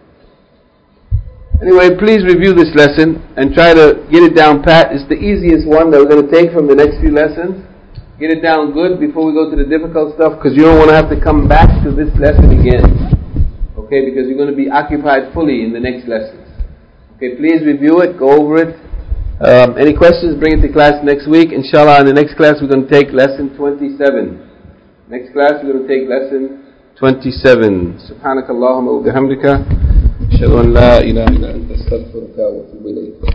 Anyway, please review this lesson and try to get it down pat. It's the easiest one that we're going to take from the next few lessons. Get it down good before we go to the difficult stuff, because you don't want to have to come back to this lesson again. Okay, because you're going to be occupied fully in the next lessons. Okay, please review it, go over it. Um, any questions, bring it to class next week. Inshallah, in the next class we're going to take lesson twenty-seven. Next class we're going to take lesson twenty-seven. Subhanakallahumma wa bihamdika. Ashhadu an la ilaha illa anta astaghfiruka wa atubu ilayk.